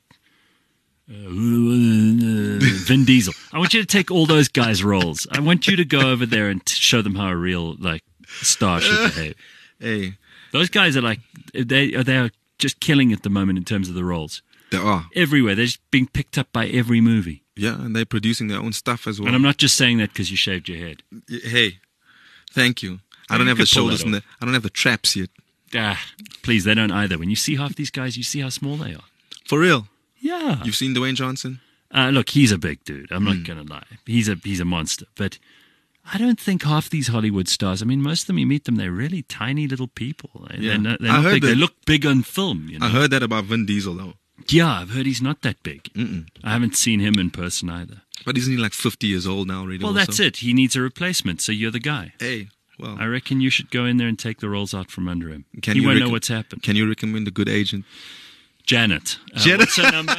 Speaker 2: Vin Diesel. I want you to take all those guys' roles. I want you to go over there and show them how a real star should behave.
Speaker 3: Hey,
Speaker 2: Those guys are they are just killing at the moment in terms of the roles.
Speaker 3: they are.
Speaker 2: Everywhere. They're just being picked up by every movie.
Speaker 3: Yeah, and they're producing their own stuff as well.
Speaker 2: And I'm not just saying that because you shaved your head.
Speaker 3: Hey, thank you. I
Speaker 2: You
Speaker 3: don't have the
Speaker 2: could pull
Speaker 3: shoulders
Speaker 2: that
Speaker 3: and I don't have the traps yet.
Speaker 2: Please, they don't either. When you see half these guys, you see how small they are.
Speaker 3: For real.
Speaker 2: Yeah.
Speaker 3: You've seen Dwayne Johnson?
Speaker 2: Look, he's a big dude. I'm not going to lie. He's a monster. But I don't think half these Hollywood stars, most of them, you meet them, they're really tiny little people.
Speaker 3: Yeah.
Speaker 2: They're not
Speaker 3: I heard
Speaker 2: big. They
Speaker 3: that-
Speaker 2: look big on film.
Speaker 3: I heard that about Vin Diesel, though.
Speaker 2: Yeah, I've heard he's not that big. I haven't seen him in person either.
Speaker 3: But isn't he like 50 years old now already?
Speaker 2: Well, that's it. He needs a replacement, so you're the guy.
Speaker 3: Hey, well,
Speaker 2: I reckon you should go in there and take the rolls out from under him.
Speaker 3: Can
Speaker 2: He
Speaker 3: you
Speaker 2: won't know
Speaker 3: recom-
Speaker 2: what's happened.
Speaker 3: can you recommend a good agent?
Speaker 2: Janet.
Speaker 3: Janet.
Speaker 2: What's her number?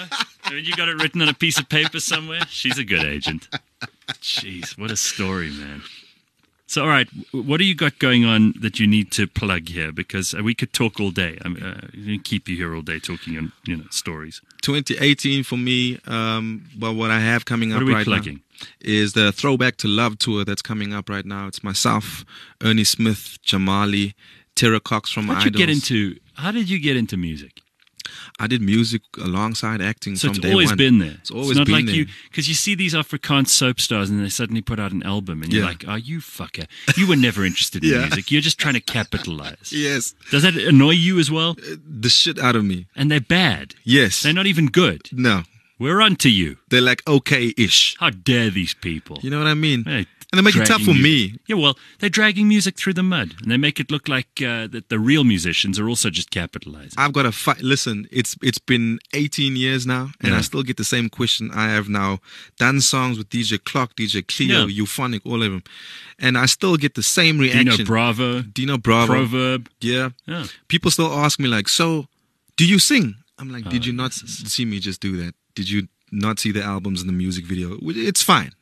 Speaker 2: mean, you got it written on a piece of paper somewhere? She's a good agent. Jeez, what a story, man. So, all right, what do you got going on that you need to plug here? Because we could talk all day. I'm going to keep you here all day talking on, stories.
Speaker 3: 2018 for me, well, what I have coming up
Speaker 2: What are we
Speaker 3: right
Speaker 2: plugging?
Speaker 3: now is the Throwback to Love tour that's coming up right now. It's myself, Ernie Smith, Jamali, Tara Cox from Idols.
Speaker 2: How did you get into music?
Speaker 3: I did music alongside acting
Speaker 2: So
Speaker 3: from
Speaker 2: it's
Speaker 3: day
Speaker 2: always
Speaker 3: one.
Speaker 2: been there.
Speaker 3: It's always
Speaker 2: not
Speaker 3: been
Speaker 2: like
Speaker 3: there.
Speaker 2: you, because you see these Afrikaans soap stars and they suddenly put out an album and you're
Speaker 3: Yeah.
Speaker 2: like, oh, you fucker. You were never interested in
Speaker 3: Yeah.
Speaker 2: music. You're just trying to capitalize.
Speaker 3: Yes.
Speaker 2: Does that annoy you as well?
Speaker 3: The shit out of me.
Speaker 2: And they're bad.
Speaker 3: Yes.
Speaker 2: They're not even good.
Speaker 3: No.
Speaker 2: We're on to you.
Speaker 3: They're like okay-ish.
Speaker 2: How dare these people?
Speaker 3: You know what I mean?
Speaker 2: Hey,
Speaker 3: And they make it tough
Speaker 2: dragging
Speaker 3: for
Speaker 2: music.
Speaker 3: me.
Speaker 2: Yeah, well, they're dragging music through the mud. And they make it look like that the real musicians are also just capitalizing.
Speaker 3: I've got to fight. Listen, it's been 18 years now, and
Speaker 2: Yeah.
Speaker 3: I still get the same question. I have now done songs with DJ Clock, DJ Cleo,
Speaker 2: Yeah.
Speaker 3: Euphonic, all of them, and I still get the same reaction.
Speaker 2: Dino Bravo,
Speaker 3: Proverb. Yeah.
Speaker 2: Yeah.
Speaker 3: People still ask me like, so, do you sing? I'm like, did you not see me just do that? Did you not see the albums and the music video? It's fine,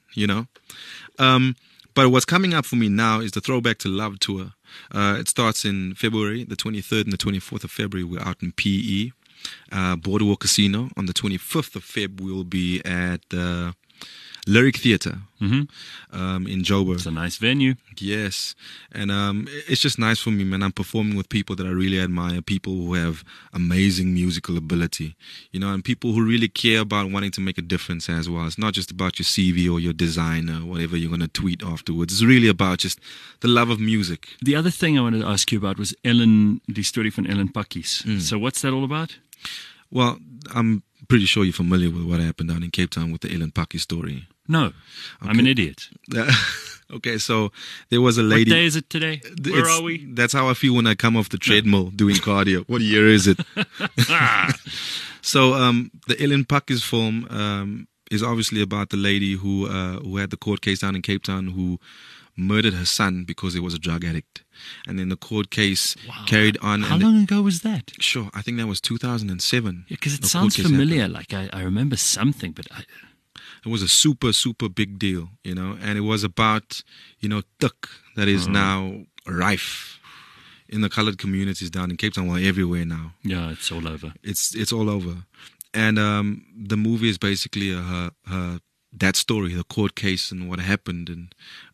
Speaker 3: But what's coming up for me now is the Throwback to Love tour. It starts in February, the 23rd and the 24th of February. We're out in PE, Boardwalk Casino. On the 25th of Feb, we'll be at the Lyric Theatre in Joburg.
Speaker 2: It's a nice venue.
Speaker 3: Yes. And it's just nice for me, man. I'm performing with people that I really admire, people who have amazing musical ability, and people who really care about wanting to make a difference as well. It's not just about your CV or your design or whatever you're going to tweet afterwards. It's really about just the love of music.
Speaker 2: The other thing I wanted to ask you about was die story van Ellen Pakkies. So what's that all about?
Speaker 3: Well, I'm pretty sure you're familiar with what happened down in Cape Town with the Ellen Pakkie story.
Speaker 2: No, I'm an idiot.
Speaker 3: Okay, so there was a lady.
Speaker 2: What day is it today? Where are we?
Speaker 3: That's how I feel when I come off the treadmill doing cardio. What year is it? So the Ellen Pakkies film is obviously about the lady who had the court case down in Cape Town who murdered her son because he was a drug addict. And then the court case carried on.
Speaker 2: How long ago was that?
Speaker 3: Sure, I think that was 2007.
Speaker 2: Yeah, because it
Speaker 3: The
Speaker 2: sounds
Speaker 3: court case
Speaker 2: familiar.
Speaker 3: happened.
Speaker 2: Like I remember something, but
Speaker 3: It was a super, super big deal, and it was about, tuk that is now rife in the colored communities down in Cape Town, well, everywhere now.
Speaker 2: yeah, it's all over.
Speaker 3: It's all over. And the movie is basically that story, the court case and what happened. And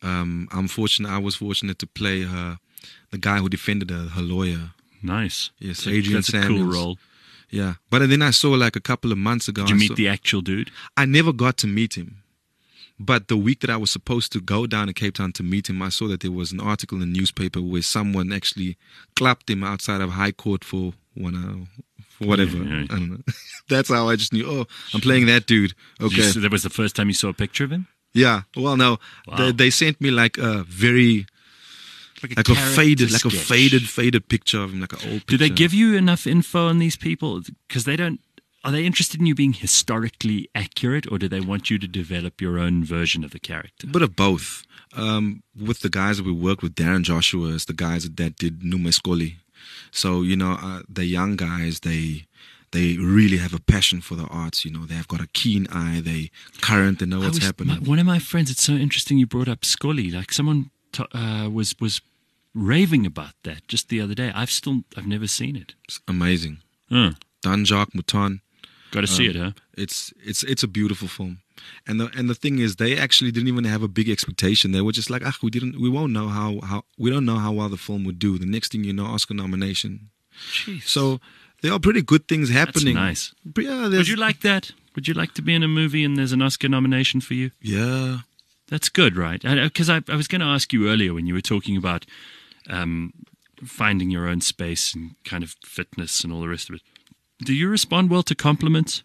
Speaker 3: I was fortunate to play the guy who defended her lawyer.
Speaker 2: Nice.
Speaker 3: Yes,
Speaker 2: So
Speaker 3: Adrian
Speaker 2: that's a
Speaker 3: Samuels.
Speaker 2: cool role.
Speaker 3: Yeah. But then I saw like a couple of months ago.
Speaker 2: Did you meet the actual dude?
Speaker 3: I never got to meet him. But the week that I was supposed to go down to Cape Town to meet him, I saw that there was an article in the newspaper where someone actually clapped him outside of High Court for whatever.
Speaker 2: Yeah.
Speaker 3: I don't know. That's how I just knew, I'm playing that dude. Okay.
Speaker 2: That was the first time you saw a picture of him?
Speaker 3: Yeah. Well, no.
Speaker 2: Wow.
Speaker 3: They sent me like a very... Like a
Speaker 2: character sketch.
Speaker 3: faded picture of him, like an old picture.
Speaker 2: Do they give you enough info on these people? Because they don't. Are they interested in you being historically accurate, or do they want you to develop your own version of the character?
Speaker 3: A bit of both. With the guys that we worked with, Darren Joshua is the guys that did Numeskoli. So, the young guys, they really have a passion for the arts. They have got a keen eye. They current. They know what's happening.
Speaker 2: One of my friends. It's so interesting you brought up Scully. Like someone was raving about that just the other day. I've never seen it.
Speaker 3: It's amazing.
Speaker 2: Huh.
Speaker 3: Dan Jacques Mouton.
Speaker 2: Got to see it, huh?
Speaker 3: It's a beautiful film, and the thing is, they actually didn't even have a big expectation. They were just like, we don't know how well the film would do. The next thing you know, Oscar nomination.
Speaker 2: Jeez.
Speaker 3: So there are pretty good things happening.
Speaker 2: That's nice.
Speaker 3: Yeah,
Speaker 2: Would you like that? Would you like to be in a movie and there's an Oscar nomination for you?
Speaker 3: Yeah.
Speaker 2: That's good, right? Because I was going to ask you earlier when you were talking about finding your own space and kind of fitness and all the rest of it. Do you respond well to compliments?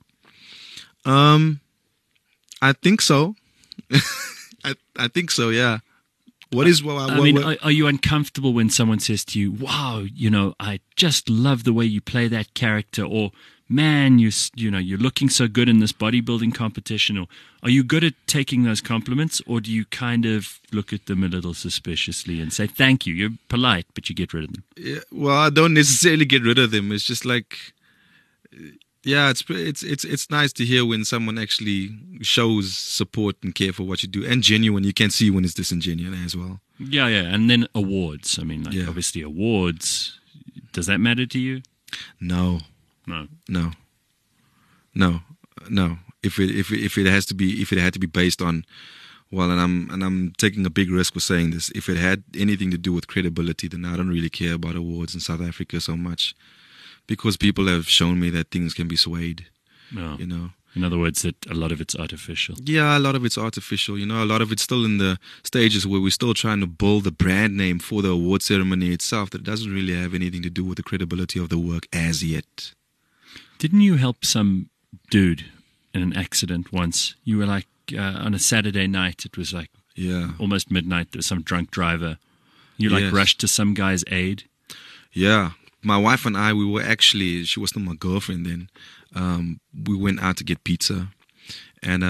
Speaker 3: I think so. I think so. Yeah.
Speaker 2: Are you uncomfortable when someone says to you, "Wow, I just love the way you play that character," or "Man, you're looking so good in this bodybuilding competition," or are you good at taking those compliments, or do you kind of look at them a little suspiciously and say, "Thank you"? You're polite, but you get rid of them.
Speaker 3: Yeah, well, I don't necessarily get rid of them. It's just like Yeah, it's nice to hear when someone actually shows support and care for what you do, and genuine. You can see when it's disingenuous as well.
Speaker 2: Yeah, and then awards. I mean, like,
Speaker 3: Yeah.
Speaker 2: obviously awards. Does that matter to you?
Speaker 3: No,
Speaker 2: No.
Speaker 3: no, no, no. If it has to be, if it had to be based on, well, and I'm taking a big risk with saying this. If it had anything to do with credibility, then I don't really care about awards in South Africa so much, because people have shown me that things can be swayed.
Speaker 2: No.
Speaker 3: You know.
Speaker 2: In other words, that a lot of it's artificial.
Speaker 3: Yeah, a lot of it's artificial. You know, a lot of it's still in the stages where we're still trying to build the brand name for the award ceremony itself that doesn't really have anything to do with the credibility of the work as yet.
Speaker 2: Didn't you help some dude in an accident once? You were like on a Saturday night. It was like
Speaker 3: Yeah.
Speaker 2: almost midnight. There was some drunk driver. You like
Speaker 3: Yes.
Speaker 2: rushed to some guy's aid.
Speaker 3: Yeah. My wife and I, we were actually, she was still my girlfriend then. We went out to get pizza. And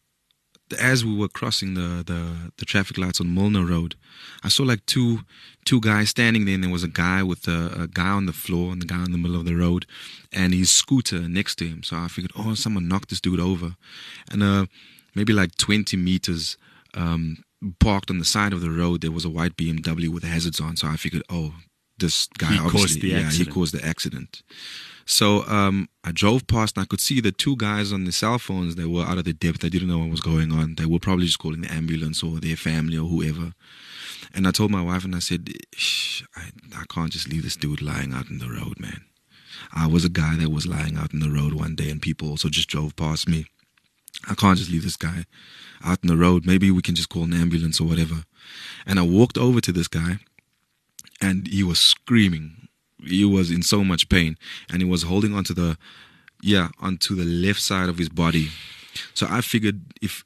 Speaker 3: as we were crossing the traffic lights on Milner Road, I saw like two guys standing there, and there was a guy with a guy on the floor and the guy in the middle of the road and his scooter next to him. So I figured, oh, someone knocked this dude over. And maybe like 20 meters parked on the side of the road, there was a white BMW with hazards on. So I figured, oh, this guy
Speaker 2: He
Speaker 3: obviously,
Speaker 2: caused the
Speaker 3: he
Speaker 2: accident.
Speaker 3: caused the accident. So I drove past, and I could see the two guys on the cell phones. They were out of their depth. They didn't know what was going on. They were probably just calling the ambulance or their family or whoever. And I told my wife, and I said, I can't just leave this dude lying out in the road, man. I was a guy that was lying out in the road one day, and people also just drove past me. I can't just leave this guy out in the road. Maybe we can just call an ambulance or whatever. And I walked over to this guy, and he was screaming. He was in so much pain, and he was holding onto the left side of his body. So I figured if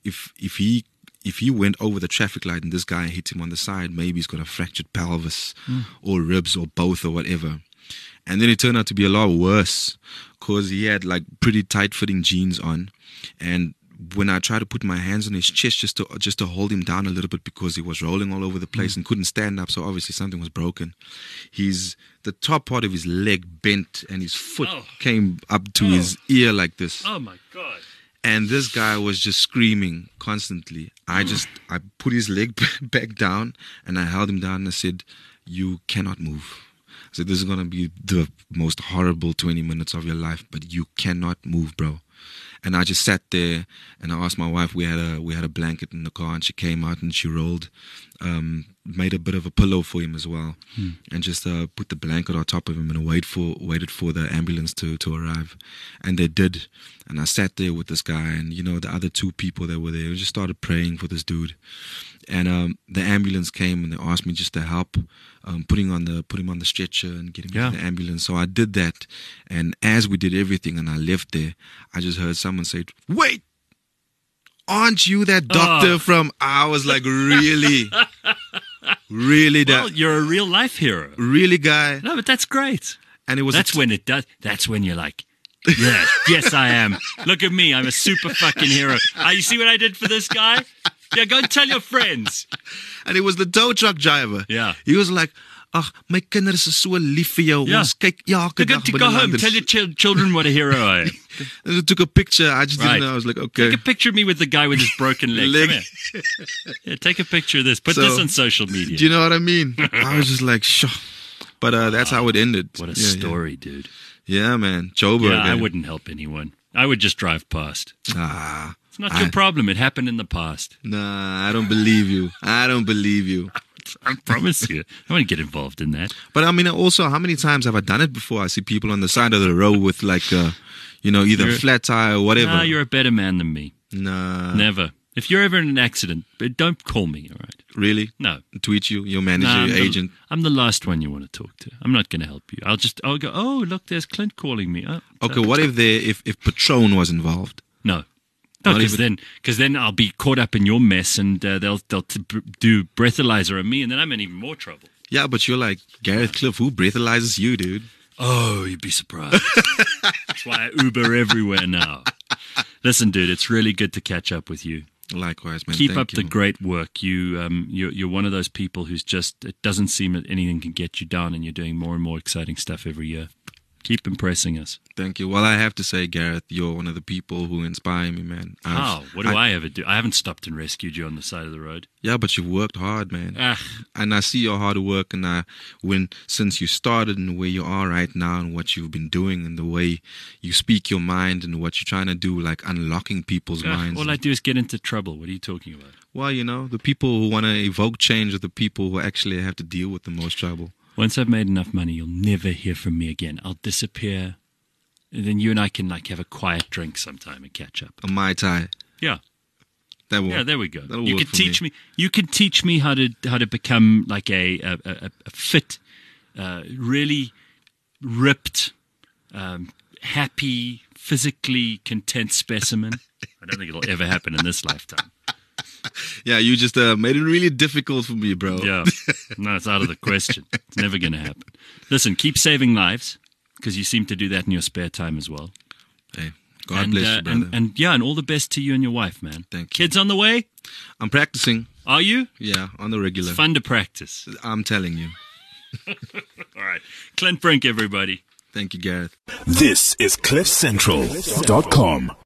Speaker 3: he went over the traffic light and this guy hit him on the side, maybe he's got a fractured pelvis or ribs or both or whatever. And then it turned out to be a lot worse, because he had like pretty tight fitting jeans on, and when I tried to put my hands on his chest just to hold him down a little bit, because he was rolling all over the place and couldn't stand up, so obviously something was broken. The top part of his leg bent, and his foot came up to his ear like this.
Speaker 2: Oh my God.
Speaker 3: And this guy was just screaming constantly. I put his leg back down, and I held him down, and I said, "You cannot move." I said, "This is going to be the most horrible 20 minutes of your life, but you cannot move, bro." And I just sat there, and I asked my wife. We had a blanket in the car, and she came out and she rolled, made a bit of a pillow for him as well, and just put the blanket on top of him and waited for the ambulance to arrive, and they did. And I sat there with this guy, and the other two people that were there, we just started praying for this dude. And the ambulance came, and they asked me just to help put him on the stretcher and get him into the ambulance. So I did that, and as we did everything and I left there, I just heard someone say, "Wait, aren't you that doctor from?" I was like, really? Really?
Speaker 2: Well, you're a real life hero.
Speaker 3: Really, guy?
Speaker 2: No, but that's great.
Speaker 3: And it was
Speaker 2: That's when it does. That's when you're like, yeah, yes, I am. Look at me. I'm a super fucking hero. You see what I did for this guy? Yeah, go and tell your friends.
Speaker 3: And it was the tow truck driver.
Speaker 2: Yeah.
Speaker 3: He was like, "Ag, my kinders is so lief vir jou.
Speaker 2: Yeah.
Speaker 3: Ons kyk elke dag by
Speaker 2: Go
Speaker 3: die
Speaker 2: home.
Speaker 3: landers."
Speaker 2: Tell your children what a hero I am.
Speaker 3: And I took a picture. I just
Speaker 2: Right.
Speaker 3: didn't know. I was like, okay.
Speaker 2: Take a picture of me with the guy with his broken leg.
Speaker 3: Leg.
Speaker 2: Come here. Yeah, take a picture of this. Put
Speaker 3: So,
Speaker 2: this on social media.
Speaker 3: Do you know what I mean? I was just like, sure. But that's how it ended.
Speaker 2: What a
Speaker 3: Yeah,
Speaker 2: story, dude.
Speaker 3: Yeah, man. Joburg.
Speaker 2: Yeah, I
Speaker 3: man.
Speaker 2: wouldn't help anyone. I would just drive past.
Speaker 3: Ah,
Speaker 2: It's not your problem. It happened in the past.
Speaker 3: nah, I don't believe you. I don't believe you.
Speaker 2: I promise you. I won't get involved in that.
Speaker 3: But I mean, also, how many times have I done it before? I see people on the side of the road with like, either flat tire or whatever.
Speaker 2: Nah, you're a better man than me.
Speaker 3: Nah.
Speaker 2: Never. If you're ever in an accident, but don't call me, all right?
Speaker 3: Really?
Speaker 2: No.
Speaker 3: Tweet you, your manager,
Speaker 2: Nah,
Speaker 3: your agent.
Speaker 2: I'm the last one you want to talk to. I'm not going to help you. I'll go, oh, look, there's Clint calling me. Oh,
Speaker 3: Okay, what if Patron was involved?
Speaker 2: No.
Speaker 3: Not
Speaker 2: Because then I'll be caught up in your mess, and they'll do breathalyzer on me, and then I'm in even more trouble.
Speaker 3: Yeah, but you're like, Gareth Cliff, who breathalyzes you, dude?
Speaker 2: Oh, you'd be surprised. That's why I Uber everywhere now. Listen, dude, it's really good to catch up with you.
Speaker 3: Likewise, man.
Speaker 2: Keep
Speaker 3: Thank
Speaker 2: up
Speaker 3: you.
Speaker 2: the great work. You're one of those people who's just, it doesn't seem that anything can get you down, and you're doing more and more exciting stuff every year. Keep impressing us.
Speaker 3: Thank you. Well, I have to say, Gareth, you're one of the people who inspire me, man.
Speaker 2: How? What do I ever do? I haven't stopped and rescued you on the side of the road.
Speaker 3: Yeah, but you've worked hard, man.
Speaker 2: Ah,
Speaker 3: And I see your hard work, and since you started and where you are right now and what you've been doing and the way you speak your mind and what you're trying to do, like unlocking people's minds.
Speaker 2: all I do is get into trouble. What are you talking about?
Speaker 3: Well, the people who want to evoke change are the people who actually have to deal with the most trouble.
Speaker 2: Once I've made enough money, you'll never hear from me again. I'll disappear. And then you and I can have a quiet drink sometime and catch up.
Speaker 3: A Mai Tai.
Speaker 2: Yeah.
Speaker 3: That will,
Speaker 2: Yeah, there we go.
Speaker 3: that'll
Speaker 2: You
Speaker 3: work
Speaker 2: can
Speaker 3: for
Speaker 2: teach me. You can teach me how to become like a fit, really ripped, happy, physically content specimen. I don't think it'll ever happen in this lifetime.
Speaker 3: Yeah, you just made it really difficult for me, bro.
Speaker 2: Yeah, no, it's out of the question. It's never going to happen. Listen, keep saving lives because you seem to do that in your spare time as well.
Speaker 3: Hey, God bless you, brother.
Speaker 2: And all the best to you and your wife, man.
Speaker 3: Thank you.
Speaker 2: Kids on the way?
Speaker 3: I'm practicing.
Speaker 2: Are you?
Speaker 3: Yeah, on the regular.
Speaker 2: It's fun to practice.
Speaker 3: I'm telling you.
Speaker 2: All right. Clint Brink, everybody.
Speaker 3: Thank you, Gareth.
Speaker 1: This is CliffCentral.com.